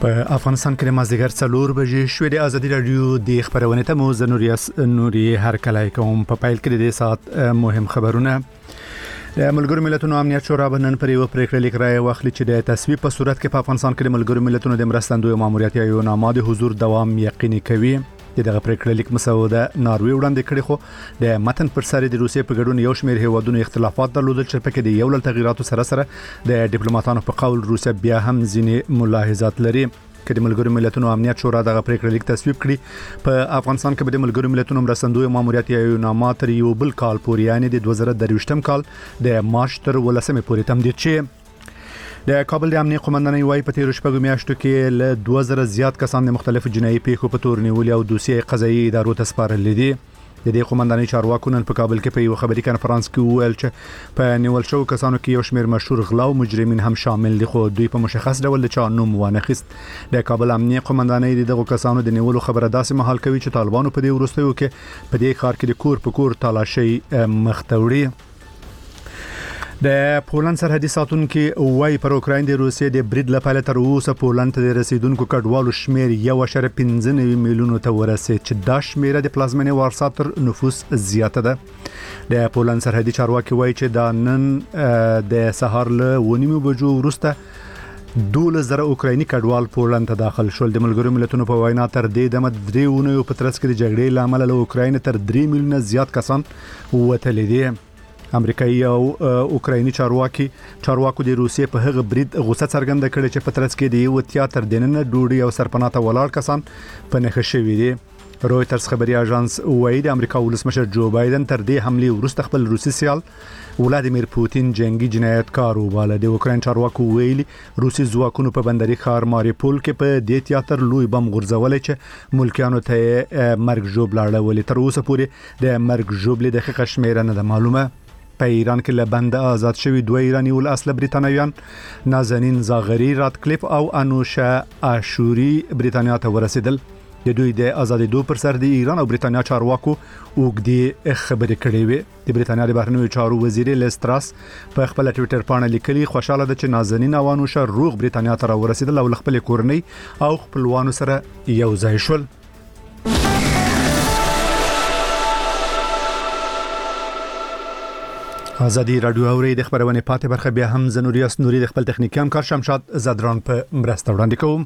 په افغانستان کې د مازدیګر 4 بجې شوې د ازادي رادیو د خبرونه ته مو نوري هر کله کوم په پایل کې د ساعت مهم خبرونه د ملګرو ملتونو امنیت شورا بنن پر یو پریکړه لیک راي واخلي چې د تصویب په صورت کې په افغانستان کې د ملګرو ملتونو د مرستندوی ماموریت یو نامه د حضور دوام یقیني کوي. دغه پریکړه لیک مسوده ناروی وړاندې کړي خو د متن پر سر د روسیې په ګډون یو شمېر هیوادونو اختلافات درلودل چې پکې د یو لړ تغیراتو سره د ډیپلوماټانو په قول روسیا بیا هم ځینې ملاحظات لري. چې د ملګرو ملتونو امنیت شورا دغه پریکړه لیک تصویب کړي په افغانستان کې د ملګرو ملتونو مرستندوی ماموریت یو نامه تر یو بل کال پورې یعنی د 2023م کال د مارچ تر 18 پورې تمدید شي. د کابل د امنیت قومندانۍ وايي په تیر شپږ میاشتو کې له 2000 زیات کسان د مختلفو جنایي پیښو په تور نیولې او دوسیې قضایي ادارو ته سپارل دي. د دې قومندانۍ چارواکو نن په کابل کې په یو خبري کانفرنس کې وویل چې په نیول شو کسانو کې یو شمېر مشهور غلا او مجرمین هم شامل دي خو دوی په مشخص ډول د چا نوم ونه خست. د کابل امنیت قومندانۍ دغه کسانو د نیولو خبره داسې مهال کوي چې طالبانو په دې وروستیو کې په دې ښار کې د کور په کور تالاشي مختوړي. د پولند سرحدي ساتونکو وايي پر اوکراین د روسیې د برید لپاره تر اوسه پولند ته د رسیدونکو کډوالو شمیر 1.15 میلیون ته ورسېد چې دا شمیر د پلازمینې وارسا تر نفوس زیاته ده. د پولند سرحدي چارواکي وايي چې دا نن د سهار له 9 بجو وروسته 12,000 اوکرایني کډوال پولند ته داخل شول. د ملګرو ملتونو په وینا تر دې دمه 3 اونیو په ترڅ کې د جګړې لامل له اوکراین تر 3 میلیونه زیات کسان وتلي دي. امریکایي او اوکرایني چارواکو د روسیې په هغه برید غوسه څرګنده کړې چې په ترڅ کې د یو تیاتر دننه ډوډۍ او سرپناه ته ولاړ کسان په نښه شوي دي. رويټرز خبري اژانس وايي د امریکا ولسمشر جو بایدن تر دې حمله وروسته خپل روسي سیال ولادیمیر پوتین جنگي جنایتکار وباله. د اوکراین چارواکو ویلي روسي ځواکونو په بندري ښار ماریپول کې په دې تیاتر لوی بم غورځولې چې ملکیانو ته مرګ ژوبل اړولې. تر اوسه پورې د مرګ ژوبل د دقیقه شمیره نه ده معلومه. په ایران کې له بند آزاد شوی دوه ایرانی ول اصل بریتانویان نازنین زاغری راتکلیف او انوشا اشوری بریتانیا ته ورسېدل. د دوی د ازادېدو پر سر د ایران او بریتانیا چارواکو اوږدې خبرې کړې وې. د بریتانیا د بهرنیو چارو وزیر لیستراس په خپل ټوئیټر باندې لیکلي خوشاله ده چې نازنین او انوشا روغ بریتانیا ته ورسېدل او خپل کورنۍ او خپلوانو سره یو ځای شول. ازادي رادیو اوري د خبرونه پاتې برخه بیا هم زنوریاس نوري د خپل تخنیکی همکار شمشاد زدران په مرسته وړاندې کوم.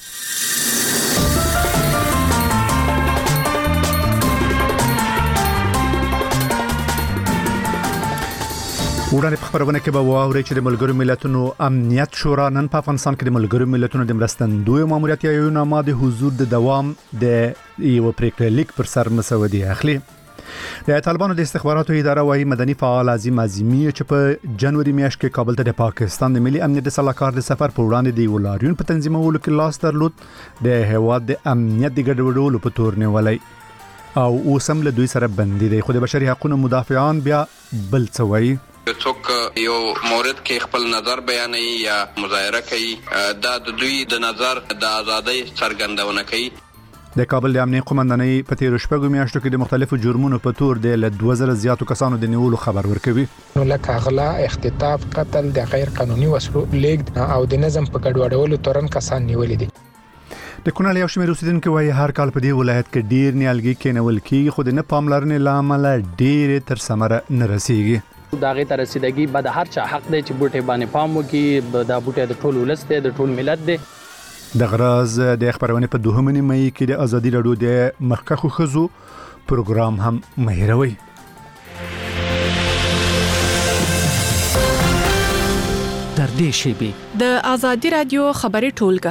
وړاندې په خبرونه کې به واوري چې د ملګرو ملتونو امنیت شورا نن په افغانستان کې د ملګرو ملتونو د مرستندوی ماموریت یو نامه د حضور د دوام د یو پریکړه لیک پر سر مسودي اخلي. د طالبانو د استخباراتو اداره وايي مدني فعال عظیم اعظمي چې په جنوري میاشت کې کابل ته د پاکستان د ملي امنیت صلاحکار د سفر په وړاندې دی ولاریون په تنظیمولو کې لاس درلود د هواد د امنیت د ګډوډولو په تور نیولای او اوسم له دوی سره بندي دي. خو د بشري حقوقو مدافعان بیا بل څه وایي. څوک یو مورد کې خپل نظر بیانوي یا مظاهره کوي دا د دوی د نظر د ازادۍ څرګندونه کوي. د کابل د امنیت قومندانۍ په تیر شپږ میاشتو کې د مختلفو جرمونو په تور د 2000 زیاتو کسانو د نیولو خبر ورکوي. نو لکه غلا، اختطاف، قتل، د غیر قانوني وسلو لیږد او د نظم په ګډوډولو تورن کسان نیولې دي. د کونړ یو شمېر اوسیدونکو وايي هر کال په دې ولایت کې ډیر نیالګي کېنول کیږي خو د نه پاملرنې لامل ډیر تر ثمره نه رسیږي. دا غي تر رسیدګي به د هر چا حق دی چې بوټي باندې پام وکړي. دا بوټي د ټول ولس دی، د ټول ملت دی. د غراز د خبرونه په 2 مې کې د ازادي رادیو د مخکخو خزو پروګرام هم مهیروي. در دې شیبه د ازادي رادیو خبري ټولګه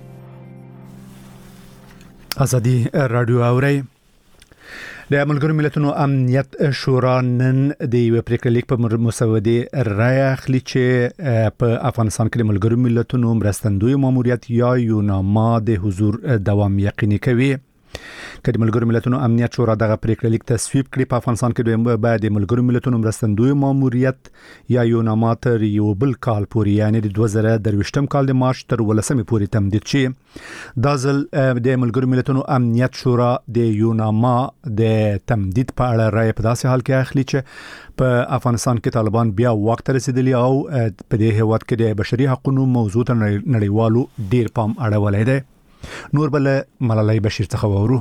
ازادي رادیو اوري. د ملګرو ملتونو امنیت شورا نن د یو پریکړه لیک په مسوده رای اخلي چې په افغانستان کې د ملګرو ملتونو مرستندوی ماموریت یا یو نامه د حضور دوام یقیني کوي. کله ملګرو ملتونو امنیت شورا دغه پریکړه لیک تصویب کړي په افغانستان کې بعد ملګرو ملتونو مرستندوی ماموریت یا یوناما تر یو بل کال پورې یعنی د 2023م کال د مارچ تر 18مې پورې تمدید شي. دا ځل د ملګرو ملتونو امنیت شورا د یوناما د تمدید په اړه رائے په داسې حال کې اخلي چې په افغانستان کې طالبان بیا وخت رسیدلی او په دې هیواد کې د بشري حقوقو موضوع ته نړیوالو ډیر پام اړولای دی. نور بل ملالۍ بشیر څخه وورو.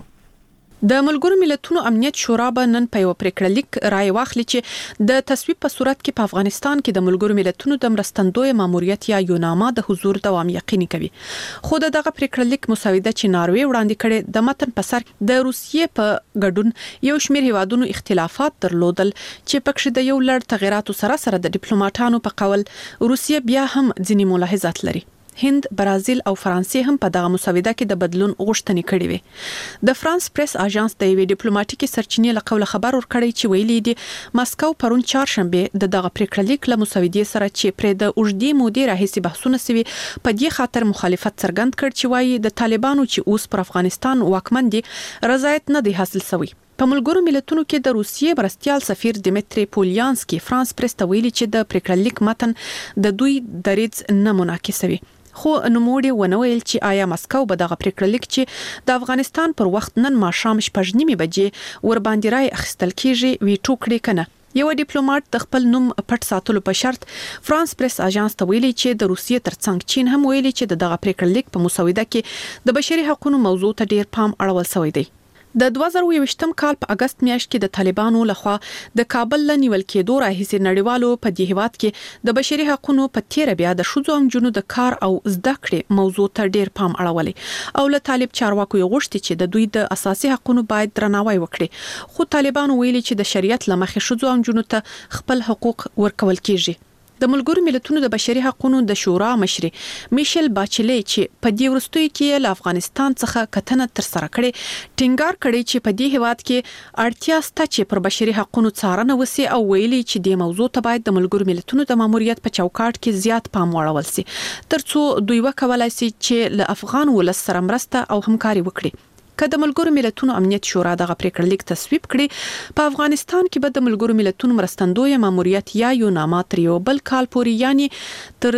د ملګرو ملتونو امنیت شورا به نن په یو پریکړه لیک رائے واخلي چې د تصویب په صورت کې په افغانستان کې د ملګرو ملتونو د مرستندوی ماموریت یا یوناما د حضور دوام یقیني کوي. خو دغه پریکړه لیک مسوده چې ناروې وړاندې کړي د متن په سر د روسیې په ګډون یو شمېر هیوادونو اختلافات درلودل چې پکې د یو لړ تغیراتو سره د ډیپلوماټانو په قول روسیې بیا هم ځینې ملاحظات لري. هند، برازیل او فرانسې هم په دغه مسوده کې د بدلون غوښتنې کړې وې. د فرانس پریس اژانس د یوې ډیپلوماټیکي سرچینې له قوله خبر ورکړی چې ویلي دي مسکو پرون چهارشنبه د دغه پریکړه لیک له مسودې سره چې پرې د اوږدې مودې راهیسې بحثونه سوي په دې خاطر مخالفت څرګند کړ چې وایي د طالبانو چې اوس پر افغانستان واکمن دي رضایت نه دی حاصل شوی. په ملګرو ملتونو کې د روسیې مرستیال سفیر دیمتری پولیانسکی فرانس پریس ته ویلي چې د پریکړه لیک متن د دوی دریځ نه منعکسوي. خو نوموړي ونویل چې آیا مسکو به دغه پریکړه لیک چې د افغانستان پر وخت نن ماښام 6:30 بجې ور باندې راي اخیستل کیږي ویټو کړی کنه. یو ډیپلوماټ د خپل نوم پټ ساتلو په شرط فرانس پریس اژانس ته ویلي چې د روسیې ترڅنګ چین هم ویلي چې دغه پریکړه لیک په مسوده کې د بشري حقوقو موضوع ته ډیر پام اړول شوی دی. د 2023م کال په اگست میاشت کې د طالبانو لخوا د کابل له نیول کېدو راهیسې نړیوالو په دې هیواد کې د بشري حقوقو په تیر بیا د شذو امجنو د کار او زده کړې موضوع ته ډیر پام اړولې او له طالب چارواکو غوښتي چې د دوی د اساسي حقوقو باید درناوی وکړي. خو طالبانو ویلي چې د شریعت لمخې شذو امجنو ته خپل حقوق ورکول کیږي. د ملګرو ملتونو د بشري حقوقو د شورا مشر میشل باچلی چې په دې ورستوي کې له افغانستان څخه کتنه تر سره کړي ټینګار کړي چې په دې هیواد کې اړتیا شته چې پر بشري حقوقو څارنه وسی او ویلي چې د موضوع ته باید د ملګرو ملتونو د ماموریت په چوکاټ کې زیات پام واړول شي ترڅو دوی وکولای شي چې له افغان ولس سره مرسته او همکاري وکړي. که د ملګرو ملتونو امنیت شورا دغه پریکړه لیک تصویب کړي په افغانستان کې به د ملګرو ملتونو مرستندوی ماموریت یا یوناما تر یو بل کال پورې یعنی تر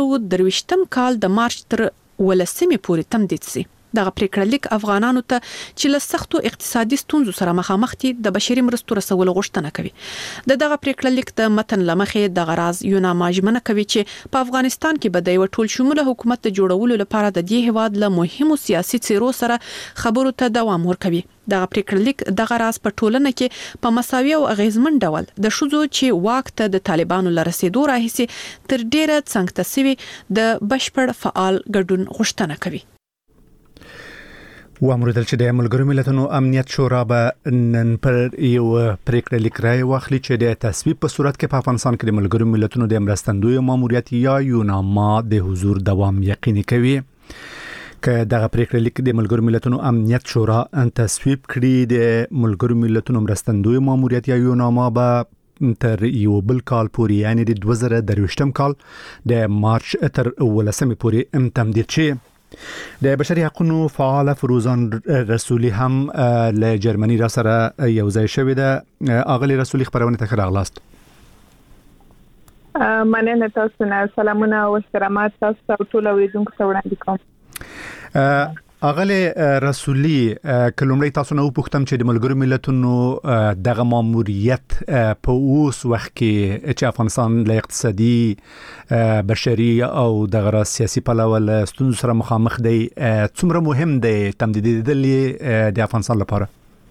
2023م کال د مارچ تر 18مې پورې تمدید شي. دغه پریکړه لیک افغانانو ته چې له سختو اقتصادي ستونزو سره مخامخ دي د بشري مرستو رسولو غوښتنه کوي. دغه پریکړه لیک د متن لمخې د غراز یوناما ژمنه کوي چې په افغانستان کې به د یو ټول شموله حکومت د جوړولو لپاره د دې هواد له مهمو سیاسي څیرو سره خبرو ته دوام ورکوي. دغه پریکړه لیک د غراز په ټولنه کې په مساوي او اغیزمن ډول د شذو چې واک ته د طالبانو لرسېدو راهیسې تر ډیره څنګ تسوي د بشپړ فعال ګډون غوښتنه کوي. وامردل چې د ملګرو ملتونو امنیت شورا به نن پر یو پریکړه لیک رائے واخلي چې د تصویب په صورت کې په افغانستان کې د ملګرو ملتونو د مرستندوی ماموریت یا یوناما د حضور دوام یقیني کوي. که دغه پریکړه لیک د ملګرو ملتونو امنیت شورا تصویب کړي د ملګرو ملتونو مرستندوی ماموریت یا یوناما به تر یو بل کال پورې یعنی د 2023م کال د مارچ تر 18مې پورې تمدید شي. د بشري حقوقو فعال فروزان رسولي هم له جرمني را سره یو ځای شوی ده. اغلی رسولي خبرونه ته راغلاست. مننه تاسو نه سلامونه او احترامات تاسو ټول اوریدونکو ته وړاندې کوم. اغلی رسولي کلمړی تاسو نو پوښتم چې د ملګرو ملتونو دغه ماموریت په اوس وخت کې چې افغانستان له اقتصادي بشري او دغه سیاسي پلوه ستونزو سره مخامخ دی څومره مهم دی تمدیدول د افغانستان لپاره؟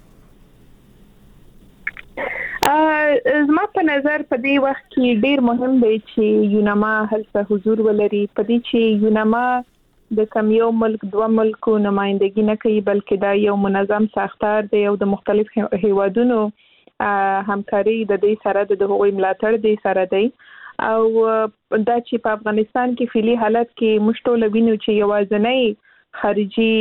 زما په نظر په دې وخت کې ډیر مهم دی چې یوناما هلته حضور ولري. په دې چې یوناما د کم یو ملک دوه ملکو نمائندګي نه کوي بلکې دا یو منظم ساختار دی او د مختلف هیوادونو همکاري د دې سره د هغوی ملاتړ دی سره دی او دا چې په افغانستان کې فعلی حالت کې مشټول وینو چې یوازنۍ خارجي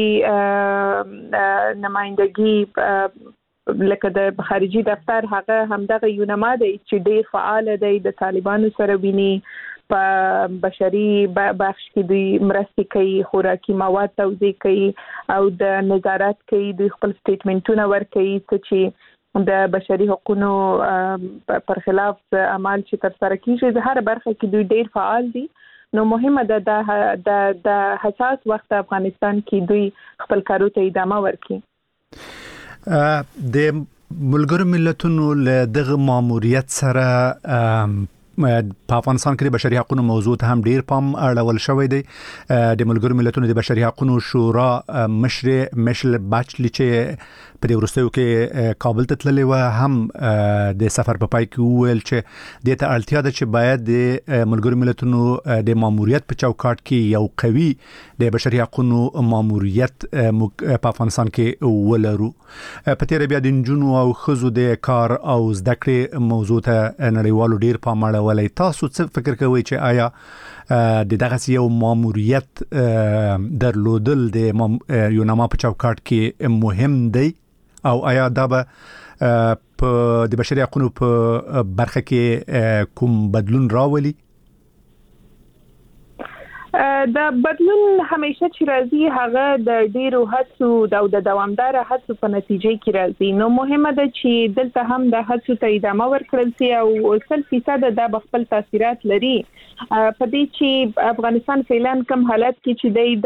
نمائندګي لکه د خارجي دفتر هغه همدغه یوناما دی چې ډیر فعال دی د طالبانو سره ویني په بشري بخش کې دوی مرستې کوي، خوراکي مواد توزیع کوي او د نظارت کوي، دوی خپل سټیټمنټونه ورکوي چې د بشري حقوقو پر خلاف اعمال چې ترسره کیږي. د هر برخه کې دوی ډیر فعال دي. نو مهمه ده د حساس وخت افغانستان کې دوی خپل کارو ته ادامه ورکړي. د ملګرو ملتونو له دغه ماموریت سره په افغانستان کې د بشري حقوقو موضوع ته هم ډیر پام اړول شوی دی. د ملګرو ملتونو د بشري حقوقو شورا مشر میشل باچلی چې په دې ورستیو کې کابل ته تللی و، هم د سفر په پای کې وویل چې د ته اړتیا ده چې باید د ملګرو ملتونو د ماموریت په چوکاټ کې یو قوي د بشري حقوقو ماموریت په افغانستان کې ولرو. په تیر بیا د نجونو او ښځو د کار او زده کړې موضوع ته نړیوالو ډیر پام اړولی. تاسو څه فکر کوئ چې آیا د دغه یو ماموریت درلودل د یوناما په چوکاټ کې مهم دی او آیا دا به په د بشري حقوقو په برخه کې کوم بدلون راولي؟ د بدلون همیشه چې راځي هغه د ډیرو هڅو او د دوامدار هڅو په نتیجه کې راځي. نو مهمه ده چې دلته هم د هڅو ته ادامه ورکړل شي او 100% د خپل تاثیرات لري. په دې چې افغانستان فعلا کوم حالت کې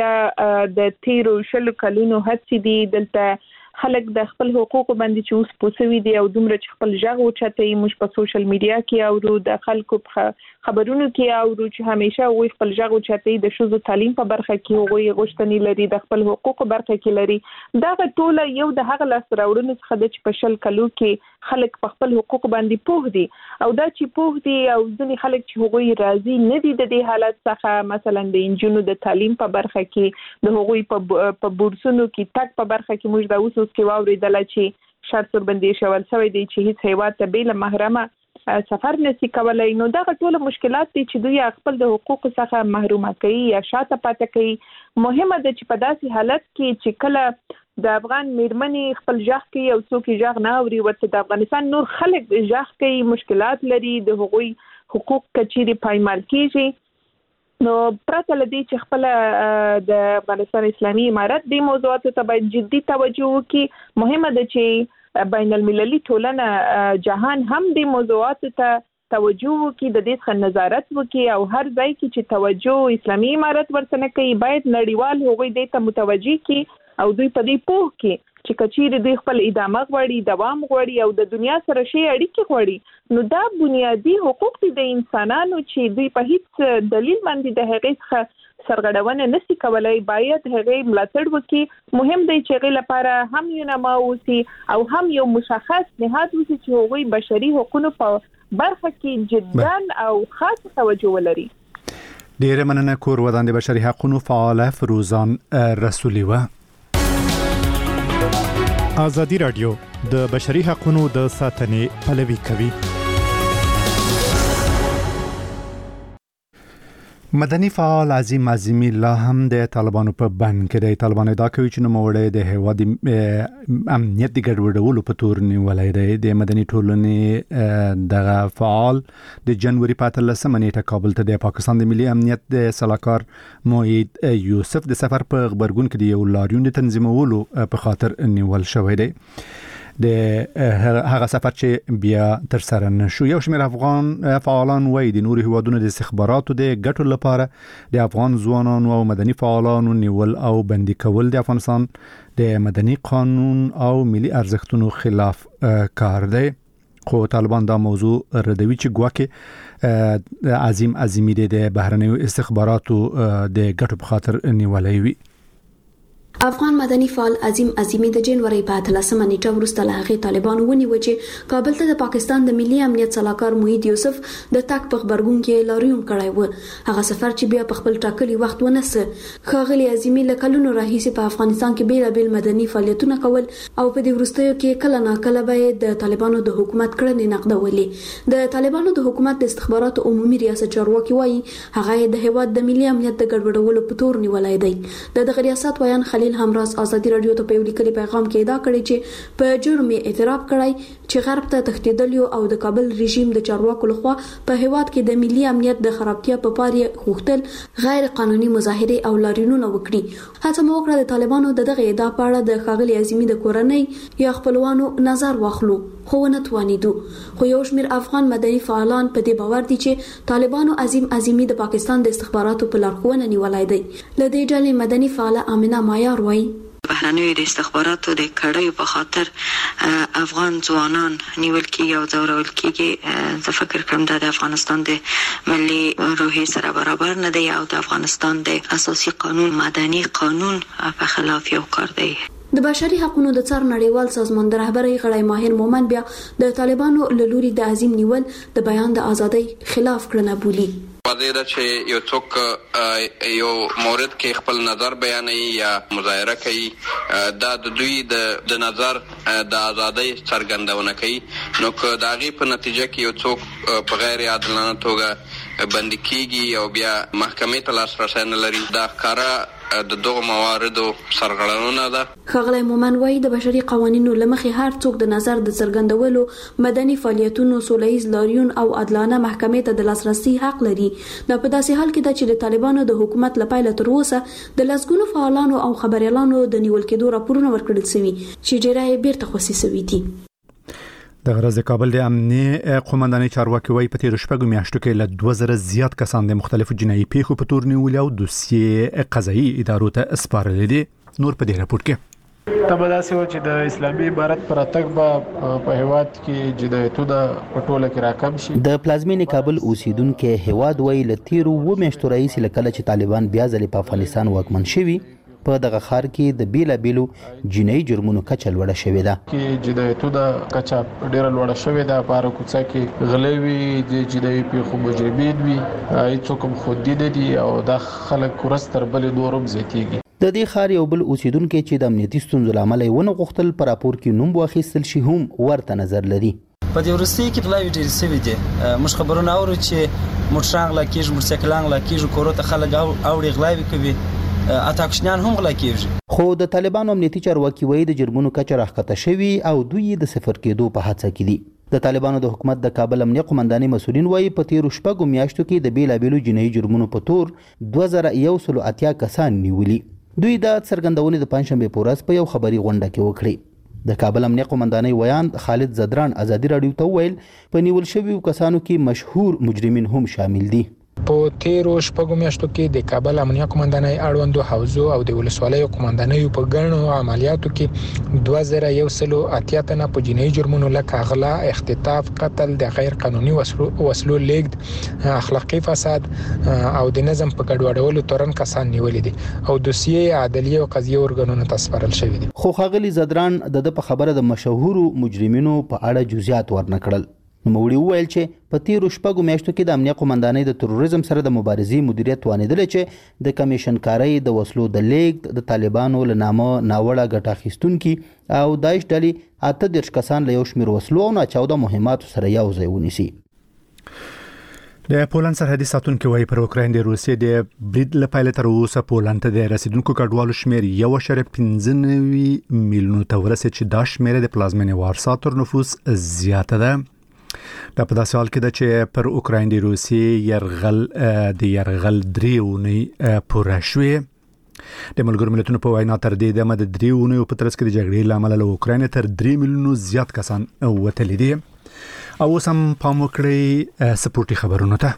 چې د 13 کلونو هڅې دي، دلته خلک د خپل حقوقو باندې چې اوس پوسوي دي او دومره چې خپل ژغ اوچتي موږ په سوشل میډیا کې او د خلکو په خبرونو کې او چې همیشه وي خپل ژغ اوچتي د شوزو تعلیم په برخه کې وي غوښتنې لري، د خپل حقوقو برخه کې لري. دا ټول یو د هغه لاس راوړنو څخه د په شل کلو کې خلک په خپل حقوق باندې پوه دي او دا چې پوه دي او ځینې خلک چې هغوی راضي نه دي د دې حالت څخه، مثلا د انجونو د تعلیم په برخه کې د هغوی په بورسونو کې تک په برخه کې موږ د اوس کې واوریدل چې شرط بندي شول شوی دی چې هیڅ هیواد ته بیل محرمه سفر نشي کولای. نو دا ټول مشکلات دي چې دوی خپل د حقوقو څخه محروم کوي یا شاته پاتې کوي. مهمه ده چې په داسې حالت کې چې کله د افغان میرمنې خپل ژغ کوي او څوک ژغ نه اوري، ورته د افغانستان نور خلک ژغ کوي، مشکلات لري، د هغوی حقوق کچيري پایمال کیږي. نو پرته لدی چې خپل د افغانستان اسلامي امارت د موضوعاتو ته باید جدي توجه وکړي. مهمه ده چې بین المللي ټولنه جهان هم د موضوعاتو ته توجه وکړي، د دې څخه نظارت وکړي او هر ځای کې چې توجه اسلامي امارت ورته نه کوي باید نړیوال هغوی دې ته متوجي کړي او دوی په دې پوه کړي چې کچېره دوی خپل ادامه غواړي، دوام غواړي او د دنیا سره شي اړیکې غواړي. نو دا بنیادی حقوق دي د انسانانو چې دوی په هیڅ دلیل باندې د هغې څخه سرغړونه نشي کولای، باید هغې ملاتړ وکړي. مهم دی چې هغې لپاره هم یوناما اوسي او هم یو مشخص نهاد اوسي چې هغوی بشري حقوقو په برخه کې جدا او خاص توجه ولري. ډیره مننه. کور ودان د بشري حقوقو فعال فروزان رسولي و. ازادي رادیو د بشري حقوقو د ساتنې پلوي کوي. مدني فعال عظیم عظیمی لا هم د طالبانو په بند کې د طالبانو دا کوي چې نوموړی د هیواد امنیت د ګډوډولو په تور نیولای دی. د مدني ټولنې دغه فعال د جنوري په 13 نیټه کابل ته د پاکستان د ملي امنیت د سلاکار موحد یوسف د سفر په خبرګون کې د یو لاریون د تنظیمولو په خاطر نیول شوی دی. د هغه سفر چې بیا تر سره نشو. یو شمېر افغان فعالان وایي د نورو هیوادونو د استخباراتو د ګټو لپاره د افغان ځوانانو او مدني فعالانو نیول او بندي کول د افغانستان د مدني قانون او ملي ارزښتونو خلاف کار دی. خو طالبان دا موضوع ردوي چې ګواکې عظیم عظیمی د بهرنیو استخباراتو د ګټو په خاطر نیولای وي. افغان مدني فعال عظیم عظیمی د جنوري په 13 نیټه وروسته له هغې طالبانو ونیو چې کابل ته د پاکستان د ملي امنیت سلاکار موحد یوسف د تک په خبرګون کې لاریون کړی و. هغه سفر چې بیا په خپل ټاکلي وخت ونسه. ښاغلي عظیمی له کلونو راهیسې په افغانستان کې بیلابیل مدني فعالیتونه کول او په دې وروستیو کې کله ناکله به د طالبانو د حکومت کړنې نقدولې. د طالبانو د حکومت د استخباراتو عمومي ریاست چارواکي وایي هغه د هیواد د ملي امنیت د ګډوډولو په تور نیولای دی. د ریاست ویان خلیل همراز ازادي رادیو ته په یو لیکلي پیغام کې ادعا کړې چې په جرم اعتراف کړی چې غرب ته تښتیدلی او د کابل رژیم د چارواکو لخوا په هیواد کې د ملي امنیت د خرابتیا په پاره غوښتل غیر قانوني مظاهره او لاریونونه وکړي. هڅه مو وکړه د طالبانو دغه ادعا په اړه د ښاغلي عظیمي د کورنۍ یا خپلوانو نظر واخلو، خو نه توانیدو. خو یو شمېر افغان مدني فعالان په دې باور دي چې طالبانو عظیمي د پاکستان د استخباراتو په لارښوونه نیولای دی. له دې ډلې مدني فعاله امینه مایار وایي بهرنیو د استخباراتو د کړیو په خاطر افغان ځوانان نیول کیږي او ځورول کیږي. زه فکر کوم دا د افغانستان د ملي روحیې سره برابر نه دی او د افغانستان د اساسي قانون مدني قانون په خلاف یو کار دی. د بشري حقوقو د څار نړیوال سازمان د رهبرۍ غړی ماهر مومن بیا د طالبانو له لوري د عظیم نیول د بیان د ازادۍ خلاف کړنه بولي. واضح ده چې یو څوک یو مورد کې خپل نظر بیانوي یا مظاهره کوي، دا د دوی د نظر د ازادۍ څرګندونه کوي. نو که د هغې په نتیجه کې یو څوک په غیر عادلانه توګه بندي کیږي او بیا محکمې ته لاسرسی نه لري، دا ښکاره د دغه مواردو سرغړونه ده. ښاغلی مومن وایي د بشري قوانینو له مخې هر څوک د نظر د څرګندولو، مدني فعالیتونو، سوله ییز لاریون او عادلانه محکمې ته د لاسرسي حق لري. دا په داسې حال کې ده چې د طالبانو د حکومت له پیله تر اوسه د لسګونو فعالانو او خبريالانو د نیول کېدو راپورونه ورکړل شوي چې ډیری یې بیرته خوسي شوي دي. د غرض کابل د امنیه قومندانۍ چارواکي وایي په تیر شپږو میاشتو کې له 2000 زیات کسان د مختلفو جنایي پیښو په تور نیول او دوسیې قضایي ادارو ته سپارل دي. نور په دې راپور کې تبداسي و چې د اسلامي عبارت پر اتک په هیواد کې جدایتونه په ټوله کې راکم شي. د پلازمینې کابل اوسیدونکو هیواد وایي له تیرو و میاشتو راهیسې لکه چې طالبان بیا ځلې په افغانستان واکمن شوي، په دغه ښار کې د بیلابیلو جنایي جرمونو کچه لوړه شوې ده. کې جدایتونه کچه ډیره لوړه شوې ده. په هر کوڅه کې غلوي د جنایي پیښو مجرمین وي، هیڅوک هم خودي نه دي او دا خلک ورځ تر بلې نورم زیاتېږي. د دې ښار یو بل اوسیدونکو چې د امنیتي ستونزو لامل یې ونه غوښتل په راپور کې نوم واخیستل شي هم ورته نظر لري. په دې ورستي کې غلاوي ډېر سوي دي. موږ خبرونه اورو چې موټران غلا کیږي، موټرسایکلان غلا کیږي، کورو ته خلک اوړي غلاوي کوي، اتاکشنان هم غلا کیږي. خو د طالبانو امنیتي چارواکي وایي د جرمونو کچه راښکته شوي او دوی د صفر کېدو په هڅه کې دي. د طالبانو د حکومت د کابل امنیه قومندانۍ مسؤلین وایي په تیرو شپږو میاشتو کې د بیلابیلو جنایي جرمونو په تور 2180 کسان نیولي. دوی د څرګندونې د پنځشنبه په ورځ په یو خبري غونډه کې وکړي. د کابل امنیه قومندانۍ ویان خالد زدران ازادي رادیو ته ویل په نیول شویو کسانو کې مشهور مجرمین هم شامل دي. په تیرو شپږو میاشتو کې د کابل امنیه قومندانۍ اړوندو حوزو او د ولسوالیو قومندانۍ په ګڼو عملیاتو کې 2180 تنه په جنایي جرمونو لکه غلا، اختطاف، قتل، د غیر قانوني وسلو لیږد، اخلاقی فساد او د نظم په ګډوډولو تورن کسان نیولې دي او دوسیې عدلیه او قضیه ورګنونو ته سپارل شوی دي. خو ښاغلي زدران د په خبره د مشهورو مجرمینو په اړه جزئیات ورنکړل. نوموړي وویل چې په تیرو شپږو میاشتو کې د امنیه قومندانۍ د تروریزم سره د مبارزې مدیریت توانېدلی چې د کمیشن کارۍ، د وسلو د لیږد، د طالبانو له نامه ناوړه ګټه اخیستونکي او داعش ډلې 38 کسان له یو شمېر وسلو او ناچاوده مهماتو سره یو ځای ونیسي. د پولند سرحدي ساتونکو وایي پر اوکراین د روسیې د برید له پیله تر اوسه پولند ته د رسیدونکو کډوالو شمېر 1.15 میلیونو ته ورسېد چې دا شمېر د پلازمینې وارسا تر نفوس زیاته ده. دا په داسې حال کې ده چې پر اوکراین د روسیې یرغل 3 اونۍ پوره شوې. د ملګرو ملتونو په وینا تر دې دمه د 3 اونیو په ترڅ کې د جګړې له امله له اوکراین تر 3 میلیونو زیات کسان وتلي دي. او اوس هم پام وکړئ سپورټي خبرونو ته.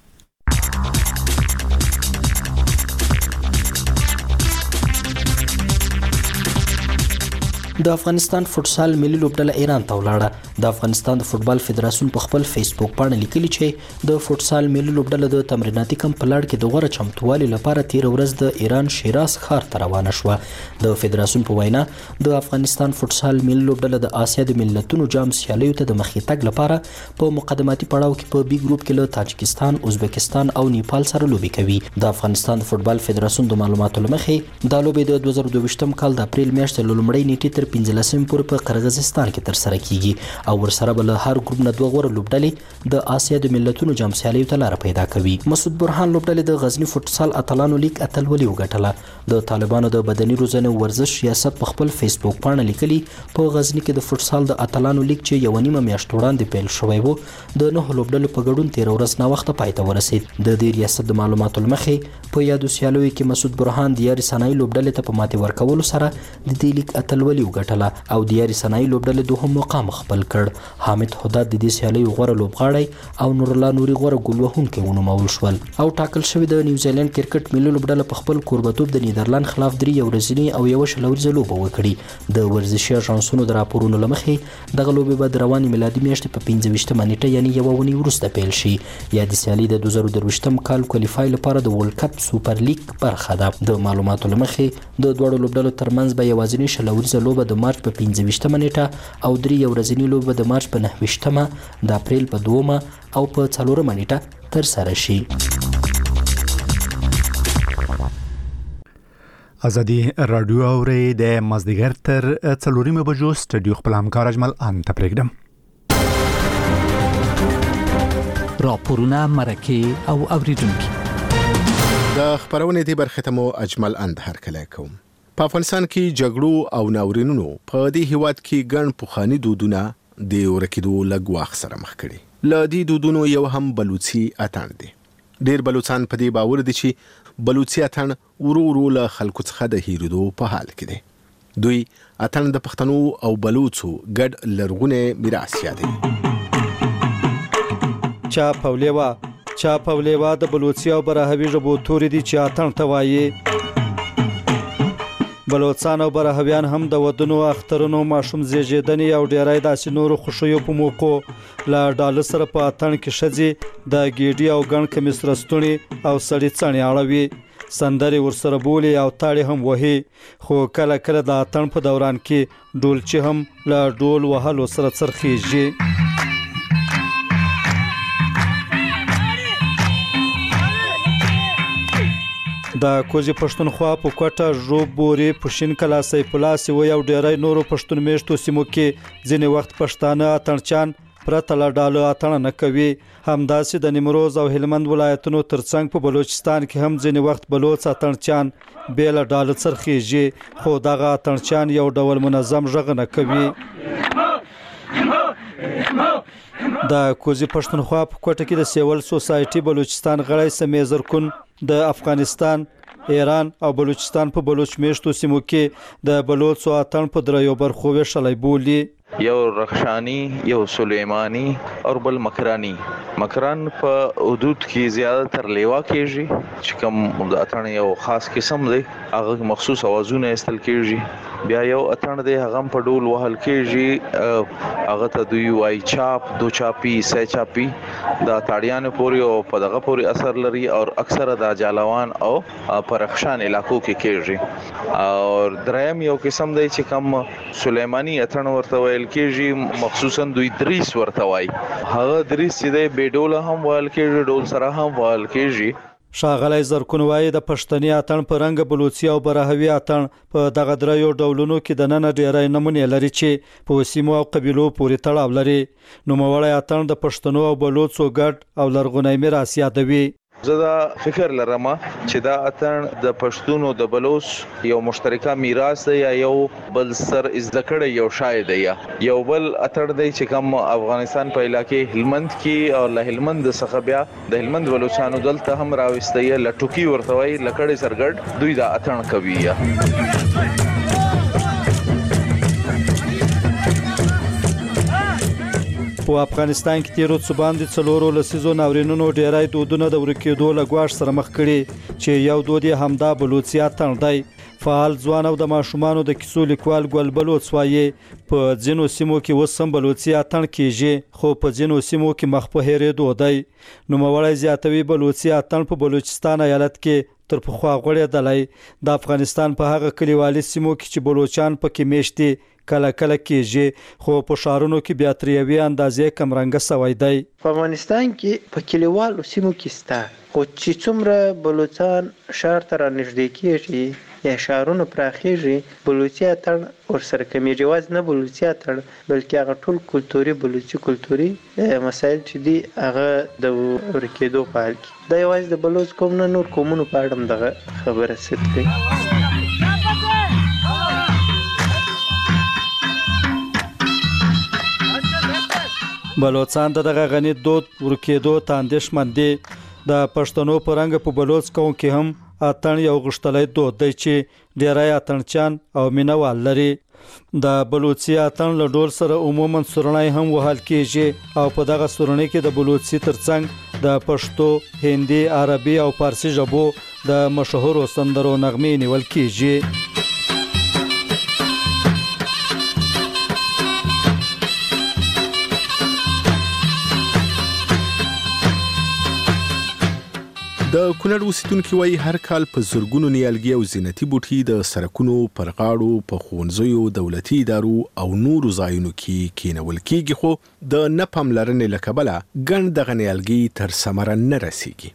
د افغانستان فوتسال ملي لوبډله ایران ته ولاړه. د افغانستان د فوتبال فدراسیون په خپل فیسبوک باندې لیکلي چې د فوتسال ملي لوبډله د تمریناتي کمپ په لړ کې د غوړه چمتووالي لپاره تیر ورځ د ایران شیراز ښار ته روانه شوه. د فدراسیون په وینا د افغانستان فوتسال ملي لوبډله د آسیا د ملتونو جام سیالیو ته د مخې تګ لپاره په مقدماتي پړاو کې په بي ګروپ کې له تاجکستان، ازبکستان او نیپال سره لوبي کوي. د افغانستان فوتبال فدراسیون د معلوماتو لمخې دا لوبي د 2022م کال د اپریل میاشتې له لومړۍ نیټې تر تر 15 پورې په قرغیزستان کې تر سره کیږي او ورسره بل هر ګروپ نه 2 غوړ لوبډلې د آسیا د ملتونو جام سیالیو ته لار پیدا کوي. مسعود برهان لوبډلې د غزنی فوټسال اتلانو لیگ اتلولي وګټله. د طالبانو د بدني روزنې ورزش ریاست په خپل فیسبوک باندې لیکلي په غزنی کې د فوټسال د اتلانو لیگ چې یو نیمه میاشت وړاندې پیل شوی و د 9 لوبډلو په ګډون 13 ورځ نه وخت پای ته ورسید. د دې ریاست د معلوماتو لمخې په یادو سیالیو کې مسعود برهان د یاري سنای لوبډلې ته په ماتې ورکولو سره د دې لیگ اتلولي وګټله او د یاري سنای لوبډلې دوهم مقام خپل کړ. حامد هداد د دې سیالیو غوره لوبغاړی او نور الله نوري غوره ګول وهونکی ونومول شول او ټاکل شوی د نیوزیلند کرکټ ملي لوبډله په خپل کوربتوب د نیدرلند خلاف 3 ورځنی او یو شلوريزه لوبه وکړي. د ورزشي اژانسونو د راپورونو لمخې دغه لوبه به د رواني میلادي میاشتې په 15 نیټه یعنی یو ونی وروسته پیل شي. یا د سیالي د 2023 کال کوالیفای لپاره د ورلد کپ سوپر لیګ برخه ده. د معلوماتو لمخې د دوه لوبډلو ترمنځ به یوازینی شلوريزه لوبه د مارچ په 15 نیټه او 3 ورځنی لوبه د مارچ په 9 د اپریل په 2 او په 4 نیټه تر سره شي. ازادي رادیو اوري د مازدیګر تر 4 بجو سټډیو خپل همکار اجمل ان ته پرېږدم. راپورونه مرکه او اوریدونکو د خبرونه دی برخه ته مو اجمل اند هرکلی کوم. په افغانستان کې جګړو او ناورینونو په دې هیواد کې ګڼ پخواني دودونه د ورکیدو لګواخ سره مخ کړي. ل دې دودونو یو هم بلوچي اتڼ دی. ډیر بلوچستان په دې باور دي چې بلوچي اتڼ ورو له خلکو څخه د هیرودو په حال کې دي. دوی اتڼ د پښتنو او بلوچو ګډ لرغونه میراث یادوي. چا پولیوا د بلوچي او براهوي ژبو توري دي چې اتڼ ته وایي. بلوچستان او براهویان هم د ودونو اخترونو ماشوم زیږیدنې او ډیرای داسې نورو خوشیو په موقع لا ډاله سره په اتڼ کې ښځې د ګیډي او ګڼ کمیس رستونی او سړی څڼې اړوي. سندرې ورسره بولي او تاړي هم وهي. خو کله کله د اتڼ په دوران کې ډولچي هم له ډول وهلو سره څرخیږي. د کوزي پښتونخوا په کوټه ژوب بوري پښین کلا سیف الله سوي او ډیرای نورو پښتون میشتو سیمو کې ځینې وخت پښتانه اتڼچان پرته له ډالو اتڼ نه کوي. همداسې د نیمروز او هلمند ولایتونو ترڅنګ په بلوچستان کې هم ځینې وخت بلوچ اتڼچان بېله ډالو څرخیږي خو دغه اتڼچان یو ډول منظم غږ نه کوي. د کوزي پښتونخوا په کوټه کې د سیول سوسایټي بلوچستان غړی سمې زرکون د افغانستان، ایران او بلوچستان په بلوچ میشتو سیمو کې د بلوچو اتڼ په دریو برخو ویشلای بولی. یو رخشانی، یو سلیمانی او بل مکرانی. مکران په حدود کې زیاده تر لیوا کېږي چې کوم د اتڼ یو خاص قسم دی، هغه مخصوص اوازونه استل کېږي. بیا یو اتڼ دی هغه په ډول وهل کېږي، هغه ته دوی وای چاپ، دو چاپی، سه چاپی. دا تاړیان پوري او په دغه پوري اثر لري او اکثره د جالوان او پرخشان علاقو کې کېږي. او دریم یو قسم دی چې کوم سلیمانی اتڼ ورته ویل کېږي، مخصوصا دوی دریس ورته وای. هغه دریس چې دی بیډول هم ویل کېږي، ډول سره هم ویل کېږي. شاغلی زرکون وایي د پښتني اتڼ په رنګ بلوچي او براهوي اتڼ په دغه دریو ډولونو کې د نن ډیرای نمونې لري چې په سیمو او قبیلو پورې تړاو لري. نوموړی اتڼ د پښتنو او بلوچو ګډ او لرغونی میراث یادوي. زه دا فکر لرم چې دا اتڼ د پښتونو د بلوچ یو مشترکه میراث دی یا یو بل سر ازدکړه یو شاید دی. یو بل اتڼ دی چې کوم افغانستان په علاقې هلمند کې او له هلمند څخه بیا د هلمند بلوچستانو دلته هم راوستي لټوکی ورته وای لکړې سرګړ دوی دا اتڼ کوي. په افغانستان کې تیرو څو باندې څلورو لسیزو ناورینونو ډیرای دودونه د ورکېدو لګواش سره مخ کړي چې یو دود یې همدا بلوچي اتڼ دی. فعال ځوان او د ماشومانو د کیسو لیکوال ګل بلوچ وایي په ځینو سیمو کې اوس هم بلوچي اتڼ کېږي خو په ځینو سیمو کې مخ په هېرېدو دی. نوموړی زیاتوي بلوچي اتڼ په بلوچستان ایالت کې تر پخوا غوړېدلی. د افغانستان په هغه کلیوالي سیمو کې چې بلوچان پکې میشتي کله کله کېږي خو په ښارونو کې بیا تر یوې اندازې کمرنګه سوی دی. په افغانستان کې په کلیوالو سیمو کې سته خو چې څومره بلوچان ښار ته رانږدې کېږي یا ښارونه پراخیږي بلوچي اتڼ ورسره کمیږي. یوازې نه بلوچي اتڼ بلکې هغه ټول کلتوري بلوچي مسایل چې دي هغه د ورکېدو په حال کې. دا یوازې د بلوچ قوم نه نور قومونو په اړه هم دغه خبره صدق کوي. بلوچستان دغه غني دود ورکېدو ته اندېښمن دي. د پښتنو په رنګ په بلوچ قوم کې هم اتڼ یو غښتلی دود دی چې ډیری اتڼچیان او مینوال لري. د بلوچي اتڼ له ډول سره عموما سورنۍ هم وهل کېږي او په دغه سورنۍ کې د بلوچي ترڅنګ د پښتو، هندي، عربي او فارسي ژبو د مشهورو سندرو نغمې نیول کېږي. د کونړ اوسیدونکو وایي هر کال په زرګونو نیالګي او زینتي بوټي د سړکونو پر غاړو، په ښوونځیو، دولتي ادارو او نورو ځایونو کې کېنول کېږي، خو د نه پاملرنې له کبله ګڼ دغه نیالګي تر ثمره نه رسیږي،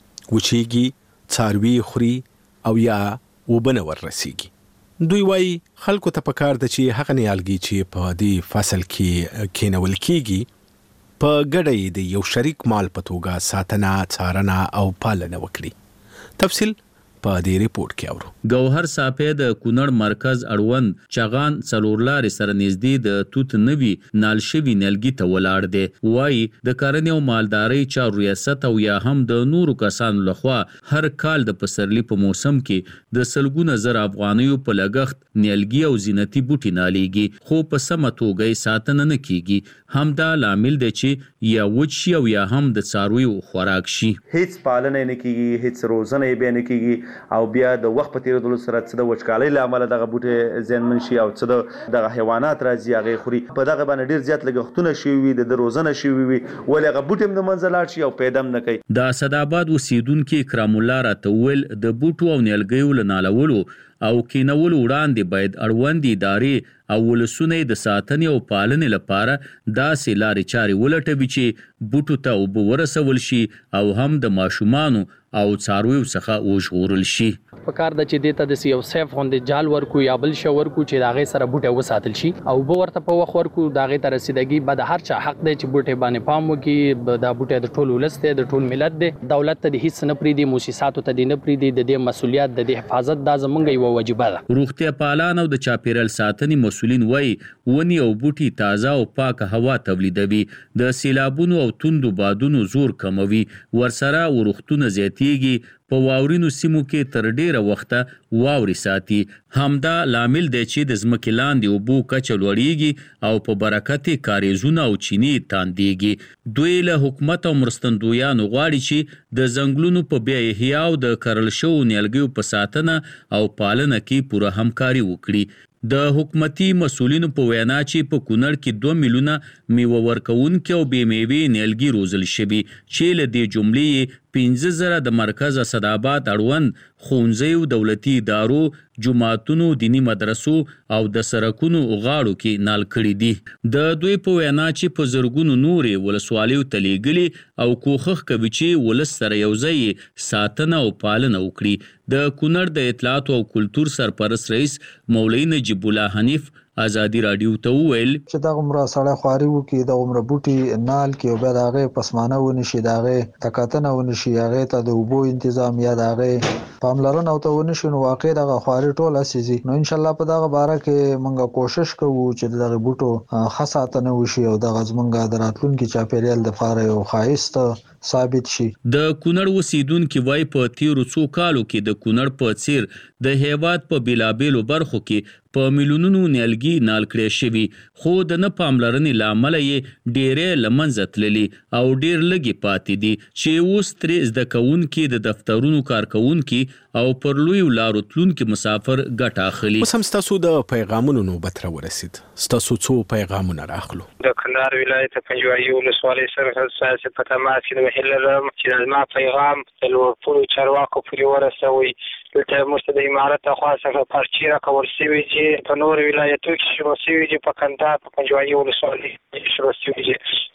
وچیږي، څاروي خوري او یا اوبه نه وررسیږي. دوی وایي خلکو ته پکار ده چې هغه نیالګي چې په دې فصل کې کېنول کېږي په ګډه د یو شریک مال په توګه ساتنه، څارنه او پالنه وکړي. تفصیل په دې ریپورت کې اورو. ګوهر صافی د کونړ مرکز اړوند چغان څلورلارې سره نږدې د توت نوي نالشوي نیالګي ته ولاړ دی. وایي د کرنې او مالدارۍ چارو ریاست او یا هم د نورو کسانو لخوا هر کال د پسرلي په موسم کې د سلګونه زر افغانیو په لګښت نیالګي او زینتي بوټي نالیږي، خو په سمه توګه یې ساتنه نه کیږي. همدا لامل دی چې یا وچ شي او یا هم د څارویو خوراک شي. هیڅ پالنه نه کیږي، هیڅ روزنه یې به نه کیږي او بیا د وخت په تیریدلو سره څه د وچکالۍ له امله دغه بوټي زیانمن شي او څه دغه حیوانات راځي هغه خوري. په دغه باندې ډیر زیات لګښتونه شوي وي، د روزنه شوي وي، ولې هغه بوټي هم د منځه لاړ شي او پیدا هم نه کوي. د اسداباد اوسیدونکي کرام الله راته وویل د بوټو او نیالګیو له نالولو او کینولو وړاندې باید اړوندې ادارې او ولسونه د ساتنې او پالنې لپاره داسې لارې چارې ولټوي چې بوټو ته اوبه ورسول شي او هم د ماشومانو او څارویو څخه وژغورل شي. په کار د چې دیته د یو سیف غوندې جال ورکو یا بل شی ورکو چې داغه سره بوټي وساتل شي او به ورته په وخت ورکو داغه ته رسیدګي به د هر چا حق دی چې بوټي باندې پام وکړي. دا بوټي د ټول ولس دی، د ټول ملت دی. دولت ته د هیڅ نه پریدي، مؤسساتو ته د نه پریدي. د دې مسولیت د دې حفاظت دا زمونږ یو واجب ده. روغتیا پالان او د چاپیریال ساتنې مسولین وایي ونی او بوټي تازه او پاکه هوا تولیدوي، د سیلابونو او توندو بادونو زور کموي، ورسره ورختونه زیاتیږي، په واورینو سیمو کې تر ډیره وخته واوري ساتي. همدا لامل دی چې د ځمکې لاندې اوبو کچه لوړیږي او په برکت یې کاریزونه او چینې تاندیږي. دوی له حکومت او مرستندویانو غواړي چې د ځنګلونو په بیا احیا او د کرل شوو نیالګیو په ساتنه او پالنه کې پوره همکاري وکړي. د حکومتي مسولینو په وینا چې په کونړ کې 2 میلیونه میوه ورکوونکي او بې میوې نیالګي روزل شوي چې له دې جملې 15,000 د مرکز اسداباد اړوند ښوونځیو، دولتي ادارو، جوماتونو، دینی مدرسو او د سړکونو غاړو کې نال کړي دي. د دوی په وینا چې په زرګونو نورې ولسوالیو ته لیږلي او کوښښ کوي چې ولس سره یو ځای ساتنه او پالنه وکړي. د کونړ د اطلاعات او کلتور سرپرست رئیس مولوي نجیب الله حنیف ازادي رادیو ته وویل چې دا عمره سړی خواري وکي، د عمره بوټي نال کې او بیا د هغه پسمانه ونشي، د هغه تکاتنه ونشي، هغه ته د اوبو تنظیم یا د هغه پاملرنه او ته ونشي، نو واقع دغه خواري ټول اساسي. نو ان شاء الله په دغه باره کې موږ کوشش کوو چې دغه بوټو خاصاتنه وشي او دغه زمونږ د راتلونکي چاپیریال د فاره او خایست ثابت شي. د کونړ اوسیدونکي وای په تیرو څو کالو کې د کونړ په څیر د هیواد په بیلابیلو برخو کې په میلیونونو نیالګي نال کړی شوي، خو د نه پاملرنې له امله یې ډېرې له منځه تللي او ډېر لږې پاتې دي چې اوس ترې زده کوونکي، د دفترونو کارکوونکي او پر لویو لارو تلونکي مسافر ګټه اخلي. اوس هم ستاسو د پیغامونو نوبت راورسید. ستاسو څو پیغامونه راخلو. د کندهار ولایت پنجوایي ولسوالۍ سرحد سیاسي په تماس کې د محله لرم چې زما پیغام د لوړپوړو چارواکو پورې ورسوي. دلته موږ ته د امارت لخوا څخه پرچې راکول شوي چې په نورو ولایتو کې شروع شوي دي، په کندهار په پنجوایي ولسوالۍ کې شروع شوي دي چې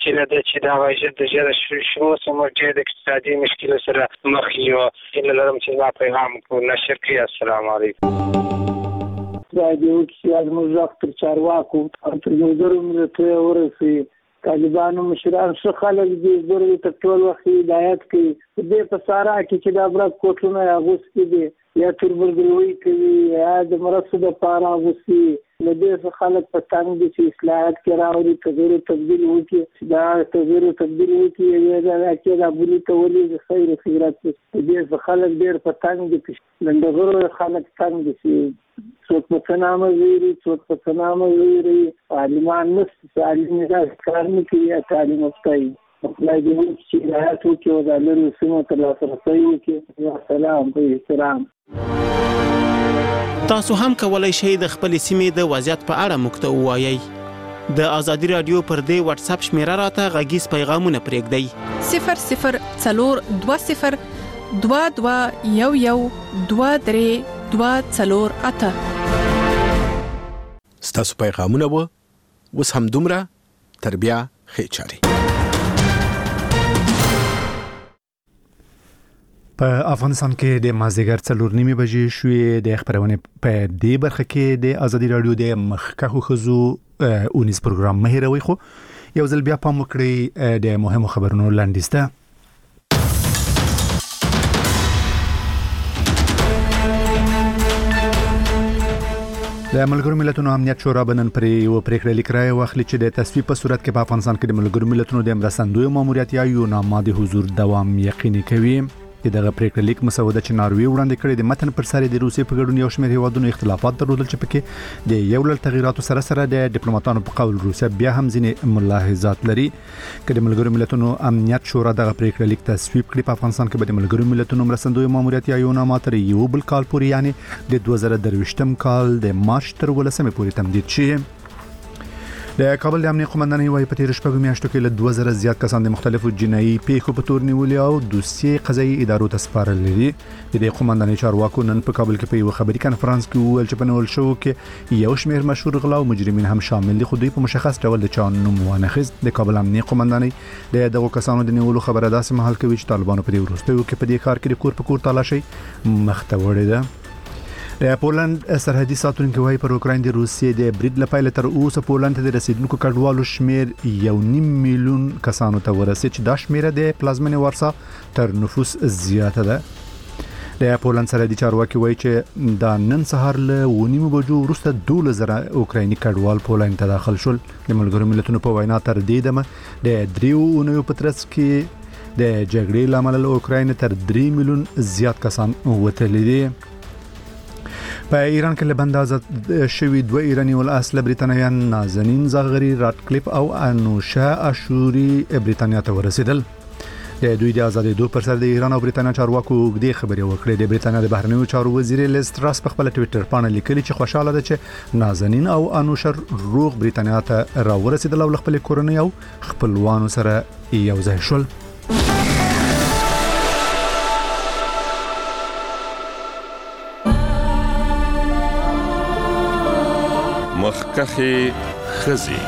هیله ده چې دا وایي د ژر شروع سم ډېر اقتصادي مشکل سره مخ یو هیله لرم چې دا پیغام کو نشر کړي. السلام علیکم. راځي چې موږ تر چارواکو او تر نظرو ملته ورسي طالبانو مشران څخه خلک دي ضروري ته ټول وخت هدایت کوي دې په سارا کې چې دا برک کوټونه اغوستي دي یا تربرګلوي کوي یا د مرسته د پاره اغوستي نو دې خلک په څنګه دي چې اصلاحات کې راوړي تغیر تبدیل وکړي دا تغیر تبدیل وکړي یا دا چې دا بلی ته ولې د خیر خیرات دې خلک ډېر په څنګه دي لندغرو خلک څنګه دي څوک په څنامه ویري څوک په څنامه ویري عالمان نس عالم دا کار نه کوي تعلیم افطای خدای دې چې راځو چې ودانلو سمو تر لاسه رسوي کې سلام په احترام. تاسو هم کولای شئ د خپل سیمې د وضعیت په اړه موږ ته ووایئ. د ازادي رادیو پر دې واتس اپ شمیره راته غږیز پیغامونه پرېږدئ 0020 2211 ستاسو پیغامونه وس هم دومره تربیه خېچاري. په افغانستان کې د مازیګر 4:30 بجې شوې د خبرونه په دې برخه کې د ازادي رادیو د مخکخو خزو اونیز پروګرام مهیروي خو یو ځل بیا پام وکړئ د مهمو خبرونو لاندېسته. د ملګرو ملتونو امنیت شورا بنن پرې یو پریکړه لیکره واخلي چې د تصویب په صورت کې په افغانستان کې د ملګرو ملتونو د مرستندوی ماموریت یا یوناما د حضور دوام یقیني کوي. دغه پریکړه لیک مسوده چې ناروی وړاندې کړې د متن پر سر د روسیې په ګډون یو شمېر هیوادونو اختلافات درلودل چې پکې د یو لړ تغیراتو سره سره د ډیپلوماټانو په قول روسیه بیا هم ځینې ملاحظات لري. که د ملګرو ملتونو امنیت شورا دغه پریکړه لیک تصویب کړي په افغانستان کې به د ملګرو ملتونو مرستندوی ماموریت یا یوناما تر یو بل کال پورې یعنی د 2023م کال د مارچ تر 18 پورې تمدید شي. د کابل د امنیه قومندانۍ وايي په تیر شپږ میاشتو کې له 2000 زیات کسان د مختلفو جنایي پیښو په تور نیولي او دوسیې قضایي ادارو ته سپارلي دي. د قومندانۍ چارواکو نن په کابل کې په یو خبري کانفرنس کې وویل چې په نول شو کې یو شمېر مشهور غلا او مجرمین هم شامل دي خو دوی په مشخص ډول د چا نوم وانخیست. د کابل امنیه قومندانۍ دغه کسانو د نیولو خبره داسې مهال کوي چې طالبانو په دې وروستیو کې په دې کار کې د کور په کور تالاشي مخته وړي ده. د پولند سرحدي ساتونکو وايي پر اوکراین د روسیې د برید لپاره تر اوسه پولند ته د رسیدونکو کډوالو شمیر 1.5 میلیون کسانو ته ورسېد چې دا شمیر د پلازمینې وارسا تر نفوس زیاته ده. د پولند سرحدي چارواکي وايي چې دا نن سهار له 9 بجو وروسته 2000 اوکرایني کډوال پولند ته داخل شول. د ملګرو ملتونو په وینا تر دې دمه د 3 اونیو په ترڅ کې د جګړې لامل له اوکراین تر 3 میلیون زیات کسان وتلي دي. په ایران کې له بند آزاد شوی دوه ایرانی ول اصل بریتانیایان نازنین زاغری راتکلیف او انوشا اشوری بریتانیا ته ورسېدل. د دوی د آزادۍ پر سر د ایران او بریتانیا چارواکو دې خبرې وکړې. د بریتانیا د بهرنیو چارو وزیر لیز تراس په خپل ټوئیټر باندې لیکلي چې خوشاله ده چې نازنین او انوشا روغ بریتانیا ته راورسېدل او خپل کورنۍ او خپلوانو سره یو ځای شول. مخکخي خزي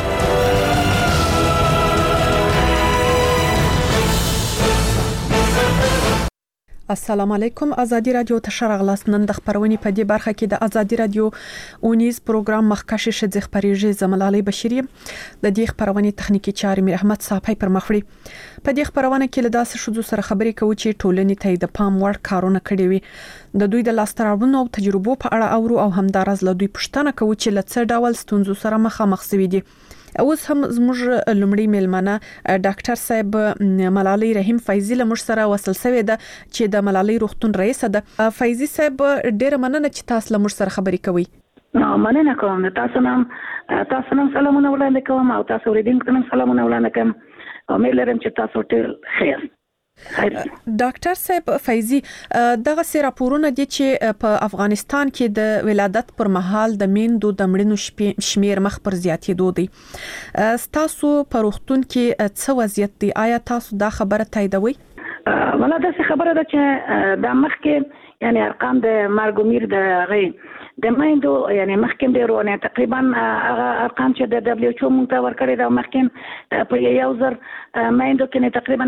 السلام علیکم. ازادي رادیو ته شرغلاس نن د خبرونې په دې برخه کې د ازادي رادیو اونیز پروګرام مخکشه شذ خبريږي زملالي بشري د دې خبرونې تخنیکی چارې میر احمد صاحب پر مخوري. په دې خبرونه کې له داسې شذو سره خبرې کوي چې ټولنې ته د پام وړ کارونه کړي وي. د دوی د لاستراوړنو او تجربو په اړه اورو او همدارز له دوی پوښتنه کوي چې له څه ډول ستونزو سره مخامخ شوي دي. اوس هم زموږ لمړی میلمنه ډاکټر صاحب ملالۍ رحیم فیضی له موږ سره وصل شوی ده چې د ملالۍ روغتون رئیس ده. فیضی صاحب ډېر مننه چې تاسو له موږ سره خبرې کوي. مننه کوم. تاسو نام سلامونه وړاندې کوم او تاسو ورېدونکو ته سلامونه وړاندې کوم. امید لرم چې تاسو ټول خیر. ډاکټر صاحب فیضی دغه سي راپورونه دي چې په افغانستان کې د ولادت پر مهال د میندو د مړینو شمیر مخ پر زیاتېدو دي. تاسو په روغتون کې څه وضعیت دی؟ آیا تاسو دا خبره تاییدوي؟ ولا دا خبره ده چې د مخ کې یعنی ارقام د مارګومیر د غي د مایندو یعنی مخکې ډیرونه تقریبا هغه ارقام چې د دبليو ایچ او مونږ ته ورکړی دا مخکې په یو ځر مایندو کې تقریبا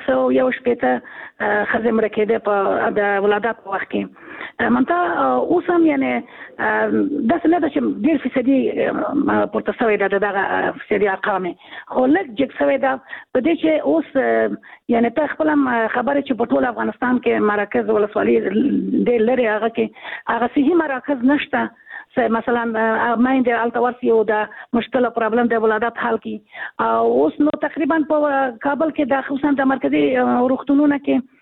601 خزم رکیده په د ولادت په وخت کې منته اوس هم یعنی د څه نه د ډیر فیصدي پورته شوی دا دغه فیصدي ارقام خو لږ جګ شوی دا په دې چې اوس یعنی ته خپل خبره چې په ټول افغانستان کې مراکز ولسوالۍ ډېر لري هغه کې هغه صحیح مراکز نشته مثلا مایندې التورسي او د مشکل پرابلم د ولادت حل کی او اوس نو تقریبا په کابل کې د خصوصا د مرکزی روغتونونو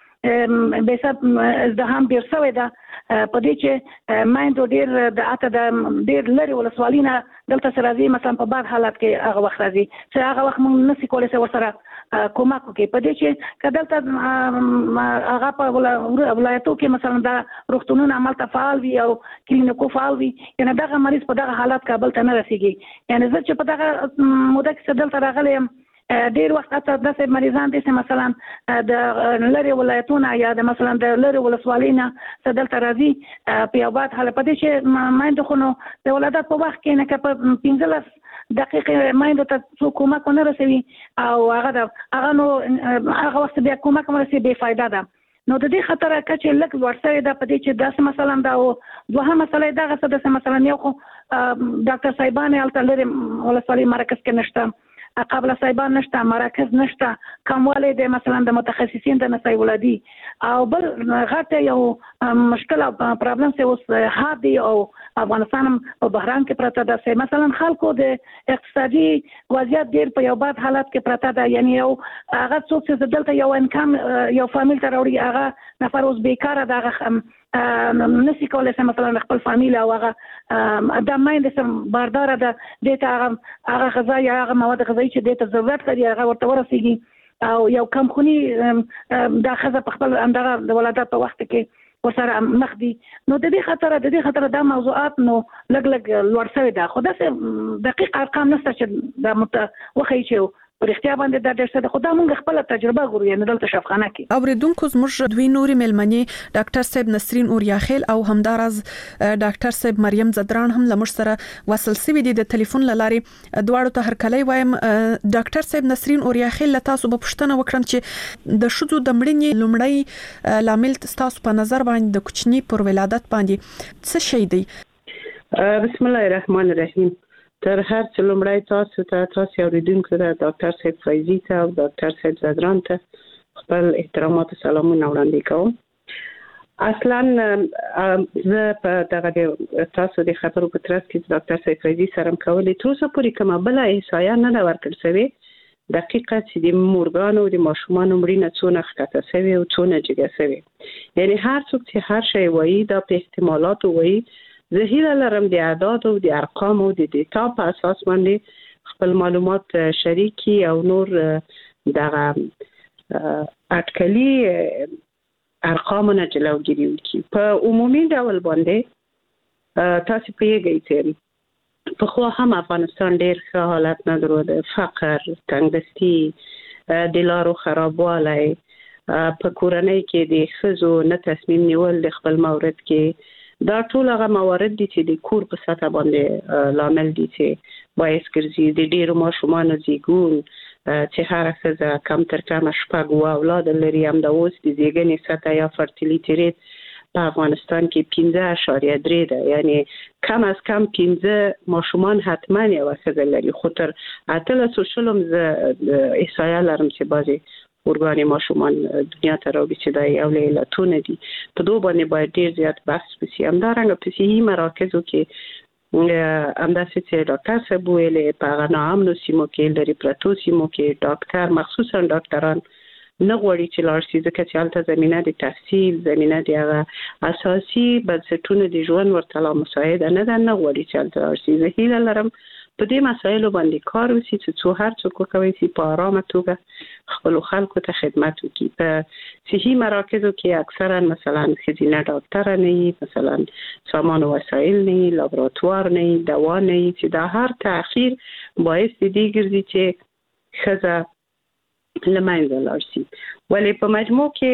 کې به حساب ازدحام ډیر شوی دا په دې چې مایندو ډیر د اته د ډیر لري ولسوالینا دلته سره راځي مثلا په بعض حالات کې هغه وخت راځي چې هغه وخت موږ نسی کولای سره ورسره کومک وکړي په دې چې کدلته هغه په ولایتو کې مثلا د روغتونونو عمل فعال وي او کلینیکو فعال وي یعنی دغه مریض په دغه حالات کابل ته نه رسیږي یعنی زه چې په دغه موده کې دلته راغلی ډیر وخت ته د مریضان دي مثلا د لری ولایتونه یا د مثلا د لری ولسوالینا دلته راځي په یو باد حاله پدې چې مایندو خو نو د ولادت په وخت کې نه په 15 دقیقې مایندو ته څوک کومک نه رسوي او هغه نو هغه وخت بیا کومک مرسي بے فائدہ ده نو د دې خطر کچې لک ورسره د پدې چې داسې مثلا دا دوه مسله دغه څه د مثلا یو خو ډاکټر صاحبان الته لری ولسوالۍ مرکز کې نشته قبل صاحبان نشته مراکز نشته کمواله د مثلا د متخصصین د نسای ولادي او بل غټه یو مشکل او پرابلم سه اوس هادي او افغانستان په بحران کې پراته ده مثلا خلکو د اقتصادي وضعیت ډیر په یو باد حالت کې پراته ده یعنی یو هغه څوک چې دلته یو انکم یو فامیل ته راوړي هغه نفر اوس بیکاره ده نسی کولای سم مثلا خپل فامیل او هغه د مایند سم باردار ده دته هغه غذا یا هغه مواد غذایی چې دته ضرورت لري هغه ورته ورسیږي او یو کم خونی د خزه په خپل اندغه د ولادت په وخت کې ورسره مخ دي نو د دې خطر د موضوعات نو لګ لوړ شوی ده خو د دقیق ارقام نشته چې د وخی چې ورختیا باندې د درسه خدا مونږ خپل تجربه غوړو یعنی دلته شفخانه کې اوریدونکو زموږ دوی نوري ملمنې ډاکټر صاحب نسرین اوریاخیل او همدارز ډاکټر صاحب مریم زدران هم لمر سره وصل سوي دي د ټلیفون لاري دواړو ته هر کله وایم ډاکټر صاحب نسرین اوریاخیل تاسو په پښتنه وکړم چې د شذو د مړینې لومړی لامل تاسو په نظر باندې د کوچنی پر ولادت باندې څه شي دی بسم الله الرحمن الرحیم تر هر څه لومړی تاسو اوریدونکو ته ډاکټر صاحب فیضی ته او ډاکټر صاحب زدران ته خپل احترامات او سلامونه وړاندې کوم اصلا زه په دغه تاسو د خبرو په ترڅ کې ډاکټر صاحب فیضی سره کولې تر اوسه پورې کومه بل احصایه نه ورکړل شوې دقیقه چې د مورګانو د ماشومان مړینه څونه ښکته شوی او څونه جګه شوی یعنی هر څوک چې هر شی وایي دا په احتمالات وایي زه هیله لرم د اعداد او د ارقام او د ډیټا په اساس باندې خپل معلومات شریکي او نور دغه اټکلي ارقامونه جلوګیری وکړي په عمومي ډول باندې تاسو پیږئ چې په خو هم افغانستان ډیر ښه حالت نه درلود فقر تنګدستي د لارو خرابوالی په کورنۍ کې د ښځو نه تصمیم نیول د خپل مورد کې دا ټول هغه موارد دي چې د کور په سطح باندې لامل دي چې باعث ګرځي د ډیرو ماشومانو زیږون چې هر ښځه کم تر کمه شپږ اولاد لري هم د اوس د زیږنې سطح یا فرټیلیټي ریټ په افغانستان کې 15.3 ده یعنی کم از کم 15 ماشومان حتما یو ښځه لري خو تر 18 ز احصایه لرم چې بعضی ورګانې ماشومان دنیا ته راوړي چې دا یو له علتونو دي په دوه باندې باید ډیر زیات بحث وشي همدارنګه په صحي مراکزو کې همداسې چې ډاکټر صاحب ویلې په هغه ناامنو سیمو کې لري پرتو سیمو کې ډاکټر مخصوصا ډاکټران نه غواړي چې لاړ شي ځکه چې هلته زمینه د تحصیل زمینه د هغه اساسي بنسټونو د ژوند ورته لا مساعده نه ده نه غواړي چې هلته لاړ شي زه هیله لرم په دې مسایلو باندې کار وشي چې هر څوک کوي چې په آرامه توګه خپل خلکو ته خدمت وکړي په صحي مراکزو کې اکثرا مثلا ښځینه ډاکټر نه مثلا سامان او وسایل نه لابراتوار نه دوا نه چې دا هر تاخير باعث دي ګرځي چې ښځه لمنځه لاړ شي ولې په مجموع کې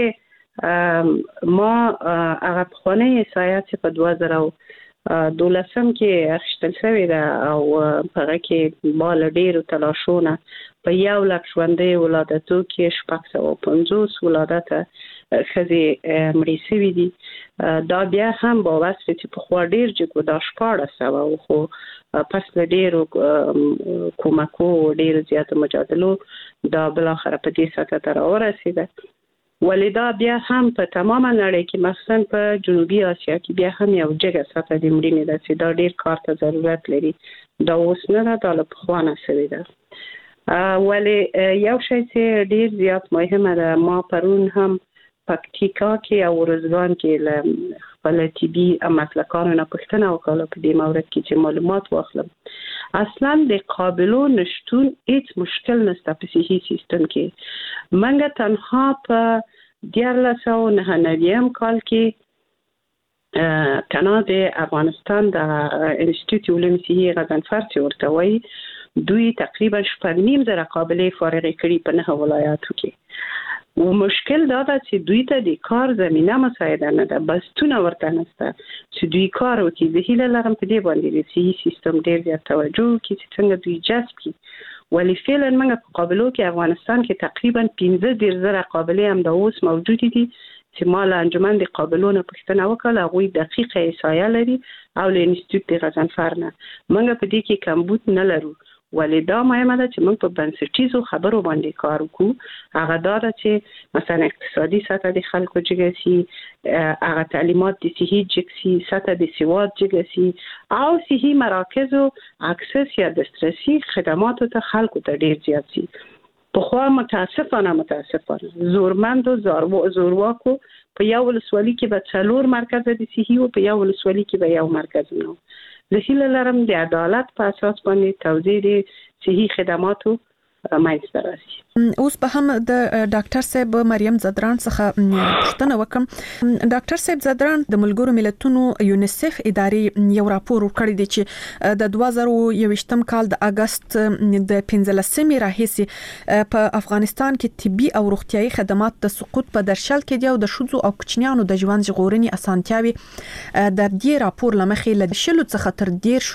ما هغه پخوانی احصایات په 2012 کې اخیستل شوی ده او په هغه کې مال ډیرو تلاشونه په 1 لک ژوندۍ ولادتو کې 650 ولادت ښځې مړې شوي دي. دا بیا هم با وصف چې پخوا ډیر جګو دا 1400 خو پس له ډیرو کومکو ډیرو زیاتو مجادلو دا بلاخره په دې سطح ته راورسېده. ولدا بیا هم په تمامه نړۍ کې مثلا په جنوبي اسیا کې بیا هم یو جګه سطح د مړینې ده چې دا ډیر کار ته ضرورت لري. دا اوس نه ده، دا له پخوا نه شوې ده. ولی یو شی چې ډیر زیات مهمه ده، ما پرون هم پکتیکا کې او روزګان کې له خپل طبي مسلکانو نه پوښتنه وکړه په دې مورد کې چې معلومات واخلم. اصلا د قابلو نشتون هیڅ مشکل نشته په صحي سیستم کې. منګه تنها په 1999 کال کې کنا د افغانستان د انسټیټیوټ علوم صحي غضنفر چې ورته وایي دوی تقریبا 8,500 قابلې فارغې کړي په 9 ولایاتو کې. و مشکل دا ده چې دوی ته د کار زمینه مساعده نه ده، بس تونه ورته نشته چې دوی کار وکړي. زه هیله لرم په دې باندې د صحي سیستم ډیر زیات توجه وکړي چې څنګه دوی جذب کړي. ولی فعلا موږ په قابلو کې افغانستان کې تقریبا 15,000 قابلې هم د اوس موجود دي چې ما له انجمن د قابلو نه پوښتنه وکړه. هغوی دقیقه احصایه لري او له انسټیټیوټ د غضنفر نه. موږ په دې کې کمبود نه لرو، ولی دا مهمه ده چې موږ په بنسټیزو خبرو باندې کار وکړو. هغه دا ده چې مثلا اقتصادي سطح د خلکو جګه سي، هغه تعلیمات د صحي جګ سي، سطح د سواد جګه سي او صحي مراکزو اکسس یا دسترسي خدماتو ته خلکو ته ډیر زیات سي. پخوا متاسفانه زورمند و زورواکو په یو ولسوالي کې به 4 مرکز د صحي او په یو ولسوالي کې به یو مرکز نه. زه هیله لرم د عدالت په اساس باندې توزیع د صحي خدماتو منځته راشي. اوس به هم د ډاکټر صاحب مریم زدران څخه پوښتنه وکم. ډاکټر صاحب زدران د ملګرو ملتونو یونیسف ادارې یو راپور ورکړی دی چې د 2021م کال د اگست د 15مې راهیسې په افغانستان کې طبي او روغتيایي خدمات د سقوط په درشل کې دی او د شذو او کوچنیانو د ژوند ژغورنې اسانتیاوي د دې راپور لمخې له 10 څخه تر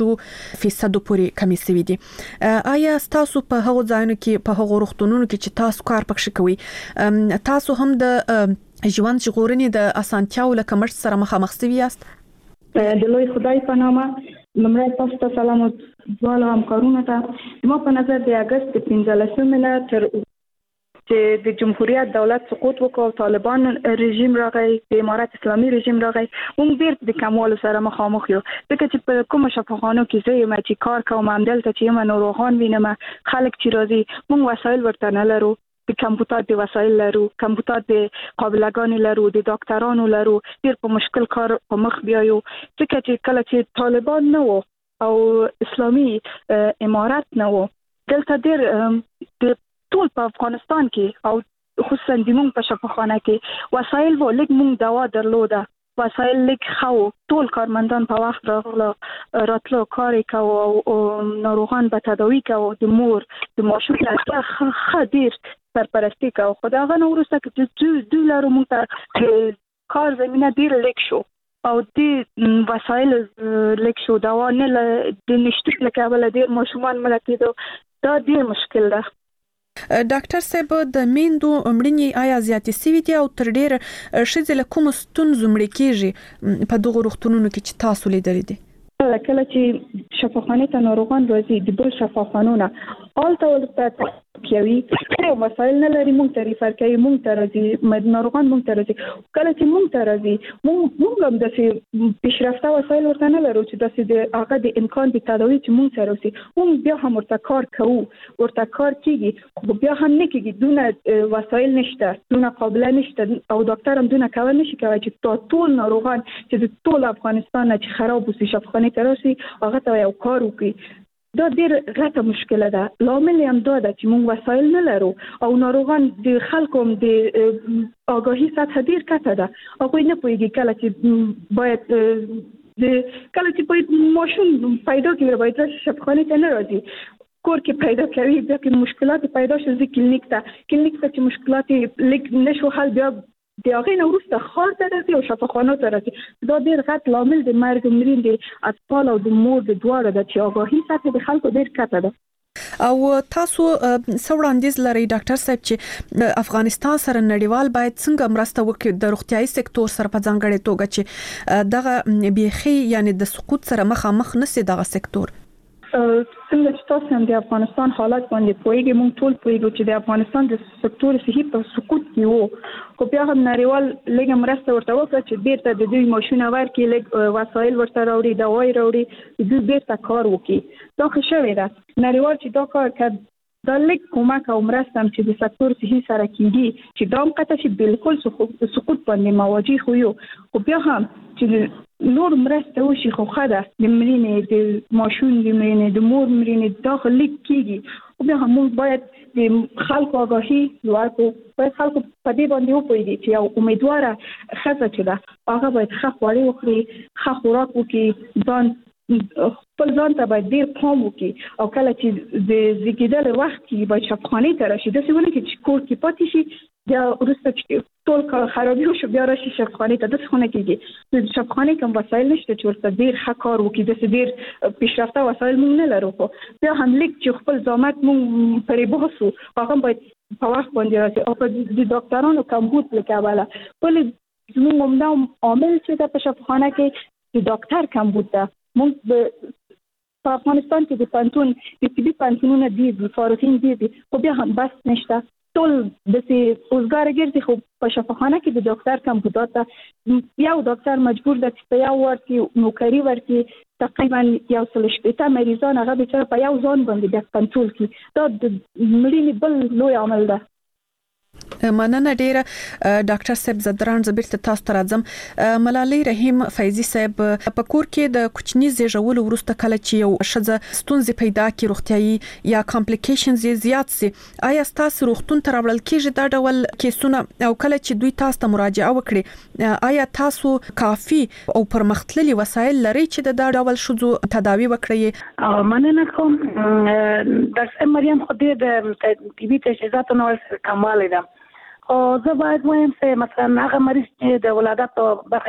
10% پورې کمی شوې دي. آیا تاسو په هغو ځایونو کې په هغو روغتونونو کې چې تاسو کار پکښ کوي تاسو هم د ژوند ژغورنې د اسانتیاو له کمښت سره مخامخ شوي یاست؟ د لوی خدای په نامه لمړی تاسو ته سلام او دواړو همکارانو ته. ما په نظر د اگست 15 نه تر چې د جمهوریت دولت سقوط وکړ، طالبان رژیم راغی، د امارت اسلامي رژیم راغی، موږ ډیر د کموالو سره مخامخ یو. ځکه چې په کوم شفاخانو کې زه یم چې کار کوم، همدلته چې یم ناروغان وینم، خلک چې راځي، موږ وسایل ورته نه لرو. د کمپیوټر د وسایل لرو، کمپیوټر د قابلګان لرو، د ډاکټرانو لرو، ډیر په مشکل کار په مخ بیایو. ځکه چې کله چې طالبان نه وو او اسلامي امارت نه وو، دلته ډیر د ټول په افغانستان کې او خصوصا د موږ په شفاخانه کې وسایل وو، لږ موږ دوا درلوده، وسایل لږ خو ټول کارمندان په وخت راتلو کار کوي او ناروغان به تداوی کوي، د مور د ماشوم خدیر سرپرستی کوي. خدای غو ورسته چې دوی لرو موږ ته کار زمينه ډیر لږ شو او د وسایل لږ شو، دوا نه د نشټ لکه بل ډیر ماشومان ملکیدو، دا ډیر مشکل ده. ډاکټر صاحب د میندو مړینې آیا زیاتې شوې دي او تر ډیر ښځې له کوم ستونزو مړې کیږي په دغه روغتونونو کې چې تاسو لیدلې دي؟ کله چې شفاخانه ته ناروغان راځي د بل شفاخانونه آلته ولته کوي او مسایل نه لري، مونږ ته ریفر کوي، مونږ ته راځي ناروغان، مونږ ته راځي. کله چې مونږ ته راځي مونږ هم د پیشرفته وسایل ورته نه لرو چې د هغه د امکان د تداوی چې مونږ سره وسی. مونږ بیا هم ورته کار کوو، ورته کار کیږي، خو بیا هم نه کیږي، دونه وسایل نشته، دونه قابلیت نشته او ډاکټر هم دونه کول نشي کوي چې ټول ناروغان چې د ټول افغانستان چې خراب وسی شفاخانه ته راشي هغه ته یو کار وکړي. دا ډیر غټه مشکله ده. لامل هم دا ده چې موږ وسایل نه لرو او ناروغان د خلکو د آگاهی سطح ډیر کته ده. هغوی نه پوهیږي کله چې باید ماشوم پیدا کړي، باید شفاخانه ته نه راځي، کور کې پیدا کوي، بیا کې مشکلات پیدا شي، کلینیک ته چې مشکلات لیک نشو حل، بیا د هغه نه وروسته خار ته راځي او شفاخانو ته راځي. دا ډیر غټ لامل د مرګ مرین د اطفال او د مور د دواړو د آگاهي سطح د خلکو ډیر کته ده. او تاسو څوړاندیز لري ډاکټر صاحب چې افغانستان سره نړیوال باید څنګه مرسته وکړي د روغتيایي سکتور سره په ځانګړي توګه چې دغه بيخي یعنی د سقوط سره مخامخ نشي دغه سکتور. څنګه چې تاسو هم د افغانستان حالت باندې پوهیږئ، موږ ټول پوهیږو چې د افغانستان د سکتور صحي په سقوط کې وو، خو بیا هم نړیوال لږه مرسته ورته وکړه چې بیرته د دوی ماشونه ورکړي، لږ وسایل ورته راوړي، دوايي راوړي، دوی بیرته کار وکړي. دا ښه شوې ده. نړیوال چې دا کار کړ دا لیک کومک او مرسته هم چې د سکتور صحي سره کیږي چې دا هم قطع شي بالکل سقوط باندې مواجه خو یو، خو بیا هم چې نور مرسته وشي خو خده د مړینې د ماشوم د مړینې د مور مړینې دا خو لیک کیږي. خو بیا هم موږ باید د خلکو آگاهي لوړ کړو، باید خلکو په دې باندې وپوهیږي چې یو امیدواره ښځه چې ده هغه باید ښه خواړه وخوري، ښه خوراک وکړي، ځان خپل ځان ته باید ډیر پام وکړي او کله چې د زیږیدل وخت کې باید شفاخانه ته راشي. داسې ونه چې کور کې پاتې شي بیا وروسته چې ټول کار خرابي وشي بیا راشي شفاخانه ته. داسې ونه کېږي. د شفاخانه کوم وسایل نشته چې ورته ډیر ښه کار وکړي، داسې ډیر پیشرفته وسایل موږ نه لرو، خو بیا هم لیک چې خپل زحمت موږ پرې بحثو هغه باید په وخت باندې راشي او په د ډاکټرانو کمبود لکواله ولې زموږ همدا عامل چې د شفاخانه کې د ډاکټر کمبود ده. موږ په افغانستان کې د پانتون د طبي پانتونونو دي فارغین دي، خو بیا هم بس نشته. ټول د اوسګار ګرځي، خو په شفاخانه کې د ډاکټر کمبودات یو ډاکټر مجبور ده چې په یو وارد کې نوکری ورکړي. تقریبا 180 مریضان هغه بیچاره په یو ځان باندې د کنټرول کړي. دا د مړینې بل لوی عامل ده. مننه ډیره ډاکټر صاحب زدران زبرت تاسو ته راځم. ملالۍ رحیم فیضی صاحب په کور کې د کوچني زیږول وروسته کله چې یو ښځه ستونزې پیدا کړي روغتيایي یا کمپلیکیشنز زیات سي، آیا تاسو روغتون ته راوړل کیږي دا ډول کیسونه او کله چې دوی تاسو ته مراجعه وکړي آیا تاسو کافي او پرمختللي وسایل لري چې دا ډول شذو تداوی وکړي؟ مننه کوم ډاکټر مریم خو دې د طبي تجهیزاتو نو کمال ده. او زه باید وایم چې مثلا هغه مریض چې د ولادت په برخه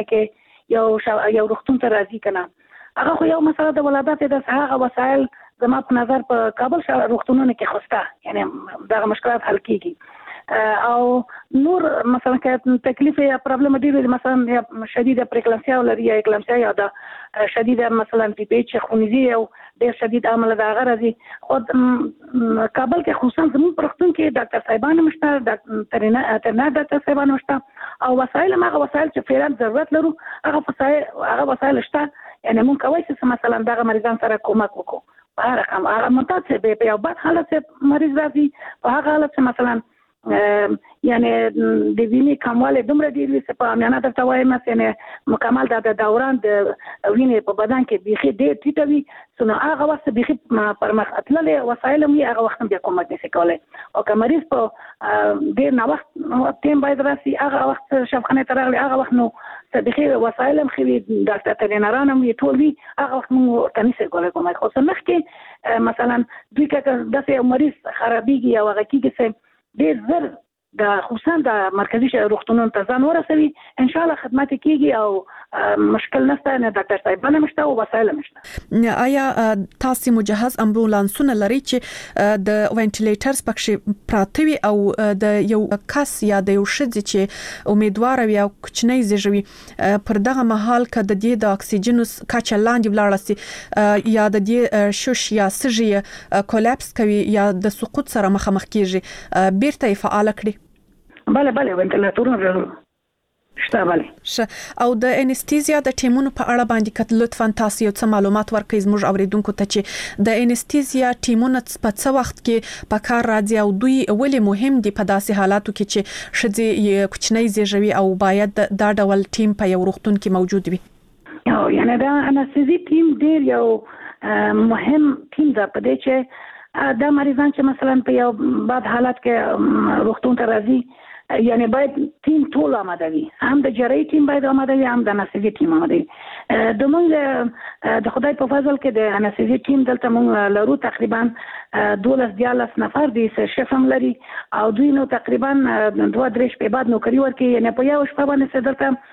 کې یو روغتون ته راځي کنه، هغه خو یو مسله د ولادت د هغه وسایل زما په نظر په کابل روغتونونو کې خوسته، یعنی دغه مشکلات حل کیږي. او نور مثلا که تکلیف یا پرابلم دی مثلا شدید پریکلامسیا ولري یا اکلامسیا یا د شدید مثلا پی پی ایچ خونریزي او ډېر شدید عمل د هغه راځي. خو کابل کې خصوصا زموږ پرختون کې ډاکټر صاحبان مشته، ډاکټر صاحبان مشته او وسایل هغه وسایل چې فعلا ضرورت لرو هغه وسایل شته. یعنی مونږ کولی چې مثلا دغه مریضان سره کومک وکړو په هر رقم. هغه متعصب په یو بد حالت مریض راځي، په هغه حالت چې مثلا یعنی د وینې کموالی دومره ډېر وي چې په عامیانه درته وایم یعنی مکمل د دوران د وینې په بدن کې بیخي ډېر ټیټه وي، نو هغه وخت بیخي پرمخ تللي وسایل هم وي، هغه وخت هم بیا کومک نشي کولی. او که مریض په ډېر ناوخت ټیم باید راسي، هغه وخت شفاخانې ته راغلی، هغه وخت نو بیخي وسایل هم ښه وي، ډاکټر ټرینران هم وي، ټول وي، هغه وخت موږ ورته نشي کولی کومک. خو څه مخکې مثلا دوی که داسې یو مریض خرابېږي او هغه کېږي چې ډېر زر د خصوصا د مرکزي روغتونونو ته ځان ورسوي، ان شاء الله خدمت کیږي او مشکل نشته، نه ډاکټر صاحبانه مشته او وسایل مشته. آیا تاسو مجهز امبولانسونه لري چې د وینټیلیټرز پکې پراته وي او د یو کس یا د یو شخص چې امیدوار وي او کوچنی زیږوي پر دغه مهال کې د دې د اکسیجن کچه لاندې ولاړه سي یا د دې شوش یا سږي کولاپس کوي یا د سقوط سره مخامخ کیږي بیرته فعال کړي؟ بله وینټیلیټرونه شته. بله او د انستیزیا د ټیمونو په اړه باندې کت لطفا تاسو یو څه معلومات ورکړئ زموږ اوریدونکو ته چې د انستیزیا ټیمونه په څه وخت کې په کار راځي او دوی ولې مهم دي په داسې حالاتو کې چې شذې کوچنی زیږوي او باید دا ډول ټیم په یو روغتون کې موجود وي؟ یعنی دا انستیزي ټیم ډیر یو مهم ټیم ده په دې چې دا مریضان چې مثلا په یو بد حالت کې روغتون ته راځي یعنی باید تیم ټول آماده وي، هم د جراحي تیم باید آماده وي، هم د انستيزي تیم آماده وي. د موږ د خدای په فضل کې د انستيزي تیم دلته موږ لرو تقریبا 12 نفر دي، شف هم لري او دوی نو تقریبا 2-3 شپې بعد نوکری ورکوي. یعنی په یو شپه باندې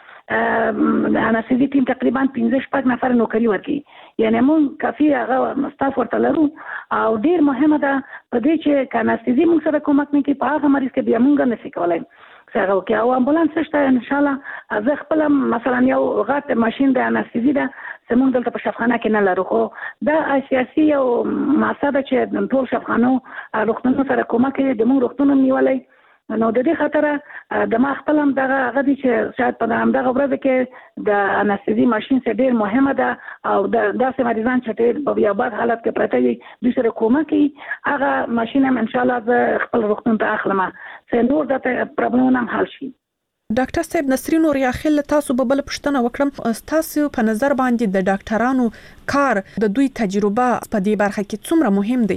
دلته انستيزي تیم تقریبا 15 نفر نوکری ورکوي. یعنی موږ کافي هغه ستاف ورته لرو او ډیر مهمه ده په دې چې انستيزي موږ سره کومک نه کوي په هغه مریض کې بیا موږ نه سیکولای څنګه وکي او امبولانس شته ان شاء الله. زه خپل مثلا یو غټ ماشين د انستيزي ده سمون دلته په شفاخانه کې نه لرو، خو دا اساسي او مقصد چې ټول شفاخانو روغتونونو سره کومک کوي د موږ روغتونونو نیولای. نو د دې خاطر د ما خپل هم دغه غدي چې شاید په همدغه ورځ کې د انستيزي ماشين څخه ډیر مهمه ده او د داسې مریضان چې ډیر په یو بد حالت کې پراته وي دوی سره کومک کوي. هغه ماشين هم ان شاء الله د خپل روغتون ته اخلم چې نور د پرابلمونو هم حل شي. ډاکټر صاحب نسرین اوریاخیل تاسو به بل پښتنه وکړم، تاسو په نظر باندې د ډاکټرانو کار د دوی تجربه په دې برخه کې څومره مهم دی؟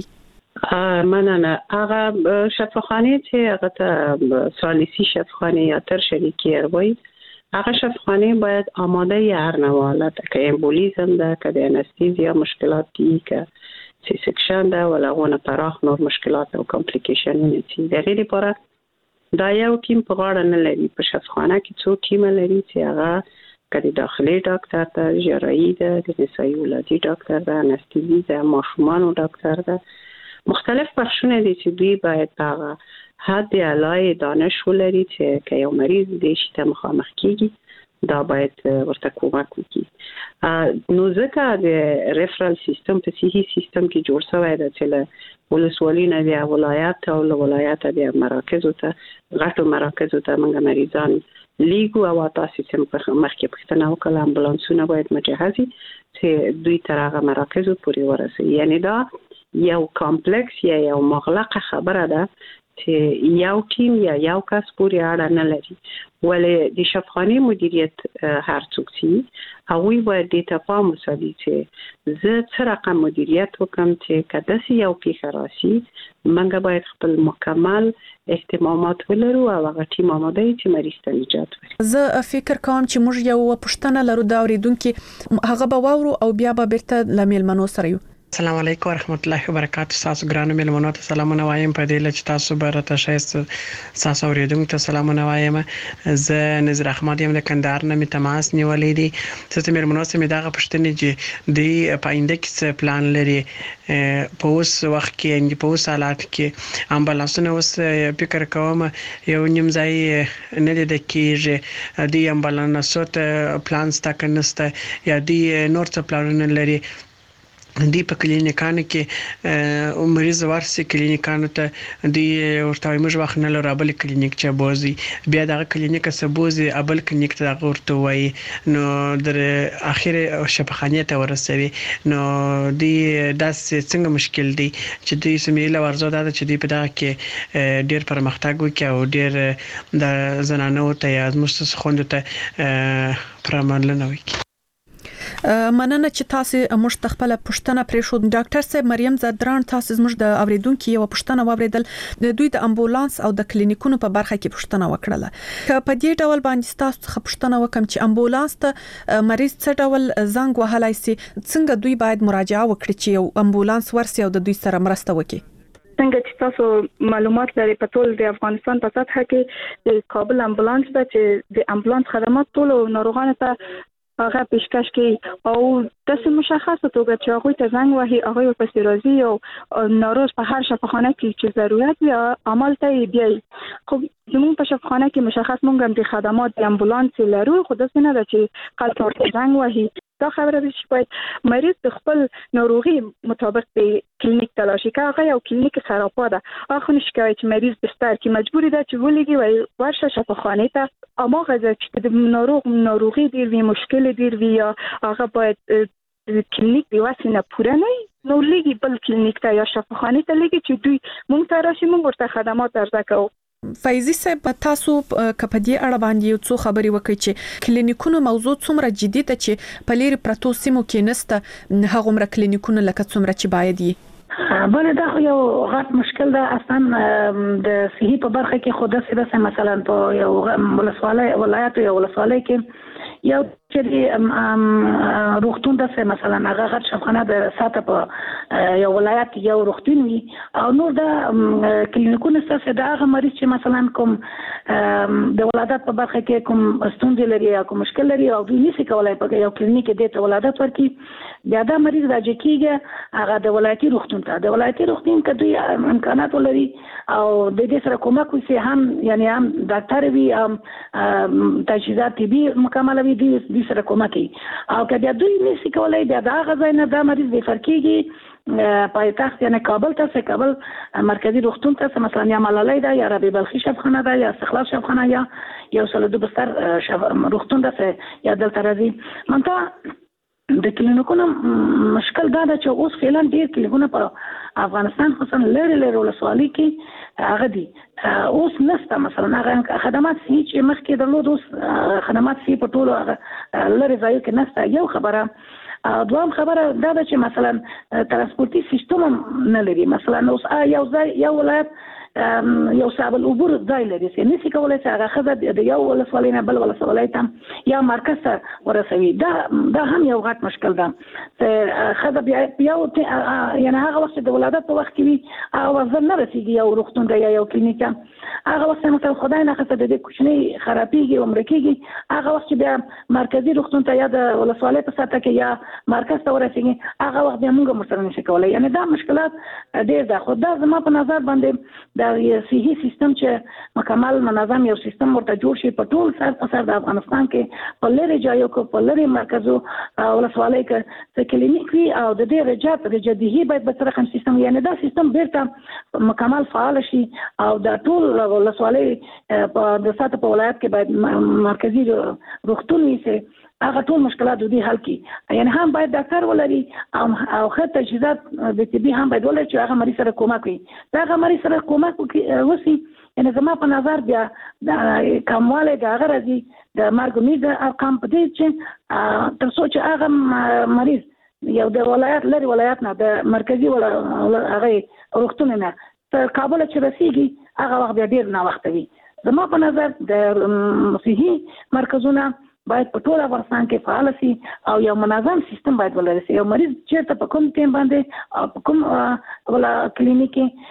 مننه. هغه شفاخانه چې هغه ته ثالثي شفاخانه یا ترشری کیر وای، هغه شفاخانه باید آماده هر نوع حالت که امبولیزم ده، که د انستیزیا مشکلات دي، که سی سکشن ده ولا غونه پراخ نور مشکلات او کمپلیکیشن دي. د دې لپاره دا یو ټیم په غاړه نه لري. په شفاخانه کې څو ټیم لري چې هغه کدي داخلي ډاکټر ته، جراحي ده، د نسایي ولادي ډاکټر ده، انستیزي ده، ماشومان ډاکټر ده. مختلف بخشونه دي چې دوی باید هغه حد اعلی دانش ولري چې یو مریض د شته مخامخ کیږي دا باید ورته کومک وکړي. نو ځکه د ریفرال سیستم په صحي سیستم کې جوړ شوی دی چې له ولسوالۍ نه بیا ولایت او له ولایت بیا مراکز ته غټو مراکز ته موږ مریضان لیګو او تاسو چې مخکې پښتنه وکړه امبولانسونه باید مجهزي چې دوی تر هغه مراکز پورې ورسي. یعنی دا یو کمپلیکس یا یو مغلقه خبره ده چې یو ټیم یا یو کس پورې اړه نه لري. ولې د شفاخانه مدیریت هر څوک چې هغوی باید د تفاهم وساتي چې زه څه رقم مدیریت وکم چې کله چې یو پیښه راشي موږ باید خپل مکمل اهتمامات ولرو او هغه ټیم آماده چې مریض ته نجات ورکړي. زه فکر کوم چې موږ یو پښتنه لرو دا اوریدونکو هغه به واورو او بیا به بیرته لمیل منو سره یو. السلام علیکم ورحمت الله وبرکاتہ. تاسو ګرانو ملمنو ته سلامونه وایم په دې لچ تاسو برته شایسته تاسو اوریدونکو ته سلامونه وایم. زه نظر احمد یم د کندهار نه می تماس نیولې دي. څه ملمنو سم دغه پښتنې چې د پاینده کې پلان لري په اوس وخت کې په اوس حالات کې امبولانسونه اوس فکر کوم یو نیم ځای نه د کېږي د امبولانسو ته پلان ستکنسته یا د نور څه پلانونه لري. دی په کلینیکانو کې مریض ورسي کلینیکانو ته دی ورته موږ وخت نه لرو بل کلینیک چې بوزي بیا دغه کلینیک سبوزي ابل کلینیک ته ورته وای نو در اخر شفاخانه ته ورسوي. نو دی داس څنګه مشکل دی چې دی سمېله ورزو دا چې دی په دغه کې ډیر پرمختګ وکړي او ډیر د زنانو ته یا مستس خوند ته پرمانلنه وکړي. مننه چې تاسو موږ خپل پښتنه پریښود. ډاکټر صاحب مریم زدران تاسو موږ د اوریدونکو یو پښتنه واوریدل د دوی د امبولانس او د کلینیکونو په برخه کې پښتنه وکړه. په دې ډول باندې تاسو پښتنه وکم چې امبولانس ته مریض څه ډول زنګ وهلای سي، څنګه دوی باید مراجعه وکړي چې یو امبولانس ورسي او د دوی سره مرسته وکړي. څنګه چې تاسو معلومات لري په ټول د افغانستان په سطح کې د کابل امبولانس د چې د امبولانس خدمات ټول ناروغانو ته هغه پیشکش کوي او تاسو مشخصه توګه چې هغه ته زنګ وهي هغه په راضي او ناروغ په هر شفاخانه کې چې ضرورت وي عمل ته بیاي. خو زموږ په شفاخانه کې مشخص مونږ هم د خدمات د امبولانس لرو، خو دا څنګه ده چې خلک ورته زنګ وهي. دا خبره ده چې باید مریض د خپل ناروغي مطابق په کلینیک تلاشي کوي. هغه یو کلینیک سراپا ده، هغه نشي کوي چې مریض بستر کې مجبور ده چې ولګي وای ورشه شفاخانه ته اما غزه چې د ناروغي ډیر وی مشکل ډیر وی یا هغه باید کلینیک دی واسه نه پوره نه نو لګي بل کلینیک ته یا شفاخانه ته لګي چې دوی مونږ ته راشي مونږ ورته خدمات ارزه کوو. فایزی صاحب تاسو کپدی اړه باندې یو څو خبري وکړي چې کلینیکونو موضوع څومره جدي ده چې په لری پروتو سیمو کې نسته هغه مر کلینیکونو لکه څومره چې باید یې بل دا خو یو غټ مشکل ده اصلا د صحي په برخه کې خو داسې مثلا په یو ولایت یو ولسوالۍ کې یو چې روغتون داسې مثلا هغه غټ شفخانه د ساته په یو ولایت یو روغتون وي او نور د کلینیکونه ستاسو د هغه مریض چې مثلا کوم د ولادت په برخه کې کوم ستونزې لري یا کوم مشکل لري او دوی نشي کولای په یو کلینیک کې د ولادت ورکړي بیا دا مریض راځي کېږي هغه د ولایتي روغتون ته د ولایتي روغتون کې دوی امکانات ولري او د دې سره کومک وشي هم یعنی هم ډاکټر وي تجهیزات طبي مکمل وي د سره کومک کوي او که بیا دوی نشي کولای بیا دا هغه ځای نه دا مریض به فرقېږي پایتخت یعنی کابل ته کابل مرکزی روغتون ته مثلا یا ملالۍ ده یا ربیع بلخی شفخانه ده یا استقلال شفخانه یا یو سل دو بستر روغتون ده یا دلته راځي منتها د کلینیکونو مشکل دا ده چې اوس فعلا ډیر کلینیکونه په افغانستان خصوصا لري ولسوالۍ کې هغه دي اوس نسته مثلا هغه خدمات چې مخکې درلود اوس خدمات په ټولو لري ځایو کې نسته یو خبره دوام خبره دا ده چې مثلا ترانسپورتي سیستم نه لري مثلا اوس یو ولایت یو صاحب العبور ځای لري چې نشي کولای چې هغه خزه د یو ولسوالۍ نه بل ولسوالۍ ته یا مرکز ته ورسوي دا هم یو غټ مشکل ده چې خزه بیا یعنی هغه وخت د ولادت په وخت کې وي هغه وخت نه رسیږي یو روغتون ته یا یو کلینیک ته هغه وخت مثلا خدای نه خسته د کوچنی خرابېږي عمر کېږي هغه وخت بیا مرکزی روغتون ته یا د ولسوالۍ په سطح کې یا مرکز ته ورسیږي هغه وخت بیا موږ مرسته نشي کولای یعنی دا مشکلات ډېر ده خو دا زما په نظر باندې صحي سیستم چې مکمل منظم یو سیستم ورته جوړ شي په ټول سر په سر د افغانستان کې په لری ځایو کې په لری مرکزو ولسوالۍ کې چې کلینیک وي او د دې رجدي باید به تر کوم سیستم یعنی دا سیستم بیرته مکمل فعال شي او د ټول ولسوالۍ په د ساته په ولایت کې باید مرکزی روغتون وي چې هغه ټول مشکلات دوی حل کړي یعنی هم باید ډاکټر ولري او ښه تجهیزات د طبي هم باید ولري چې هغه مریض سره کومک کوي دا هغه مریض سره کومک وشي یعنی زما په نظر بیا د کمواله د هغه راځي د مرګ امید ارقام په دې چې تر څو چې هغه مریض یو د لري ولایت نه د مرکزی هغه روغتون نه تر کابل چې رسیږي هغه وخت بیا ډیر نه وخت وي زما په نظر د صحي مرکزونه باید په ټول افغانستان کې فعال شي او یو منظم سیستم باید ولري یو مریض چې په کوم ټیم باندې او په کوم ولا کلینیک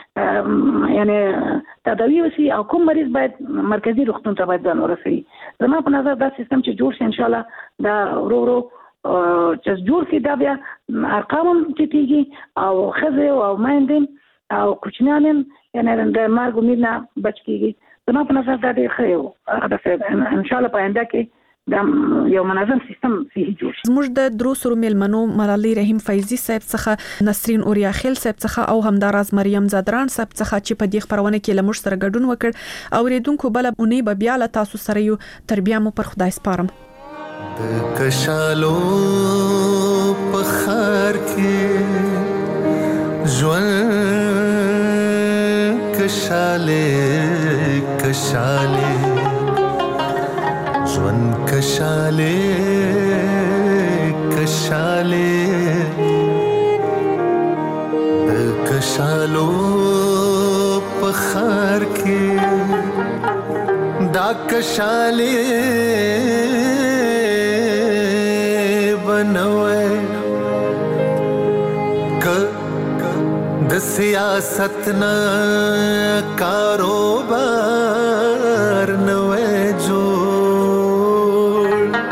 یعنی تداوی وشي او کوم مریض باید مرکزی روغتون ته باید ځان ورسوي زما په نظر دا سیستم چې جوړ شي ان شاء الله دا ورو چې جوړ شي دا بیا ارقام ټیټیږي او خزه او مایندین او کوچنیان یعنی د مرګ امید نه بچ کیږي زما په نظر دا ډیر ښه یو ان شاء الله په آینده کې دا یو منظم سیستم صحیح جوړ شي زموږ د دروسرو ملمنو ملالۍ رحیم فیضی صاحب څخه نسرین اوریاخیل صاحب څخه او همداراز مریم زادران صاحب څخه چې په دې خبرونه کې لمر سره ګډون وکړ او ریدونکو بل اونې به بیا له تاسو سره یو تربیه مو پر خدای سپارم د کشالو په خار کې ژوند کشاله ژوند کشاله د کشالو په خار کې دا کشاله بنوي د سیاست نه کاروبار نوې جوړ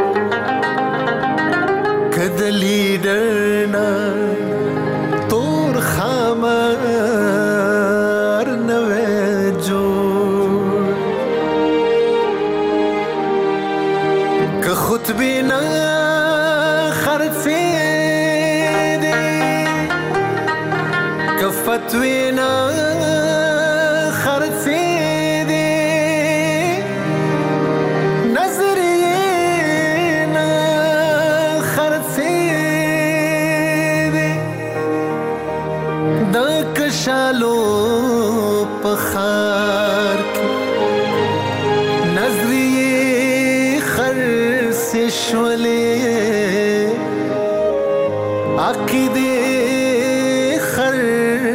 کد لیډر نه تور خامار نوې جوړ که خطبه نه فتوینا خرڅې دي نظریه نه خرڅې دي د کشالو په خار کې نظریه خرڅې شولې عقیده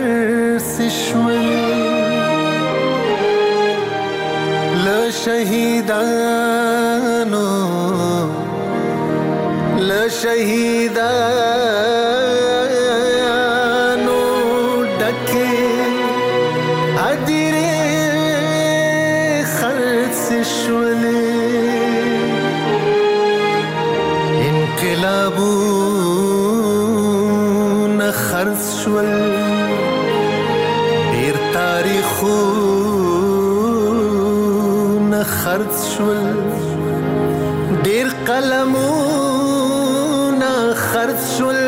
لشهیدانو ډکه ادیره خرڅ شولې انقلابونه خرڅ شول ډیر تاریخونه خرڅ شول ډیر قلمونه خرڅ شول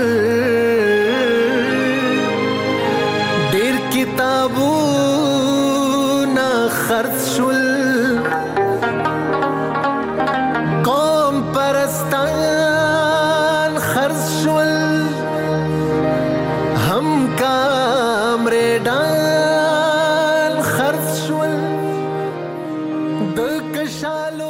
ډیر کتابونه خرڅ شول قوم پرستان خرڅ شول هم کامریډان خرڅ شول د کشالو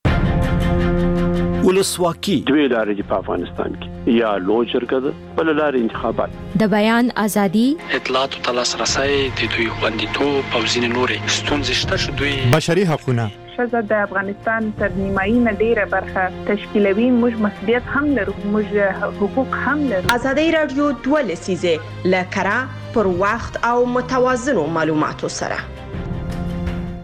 ولسواکي دوی لارې په افغانستان کې یا لوی جرګه ده بل لارې انتخابات د بیان ازادي اطلاعات او تلاسرسي د دوی خوندیتوب او ځینې نورې ستونزې شته چې دوی بشري حقوقونه ښځه د افغانستان تر نیمایي نه ډیره برخه تشکیلوي موږ مسؤلیت هم لرو موږ حقوق هم لرو ازادي رادیو 2 لسیزه لکره پر وخت او متوازنو معلوماتو سره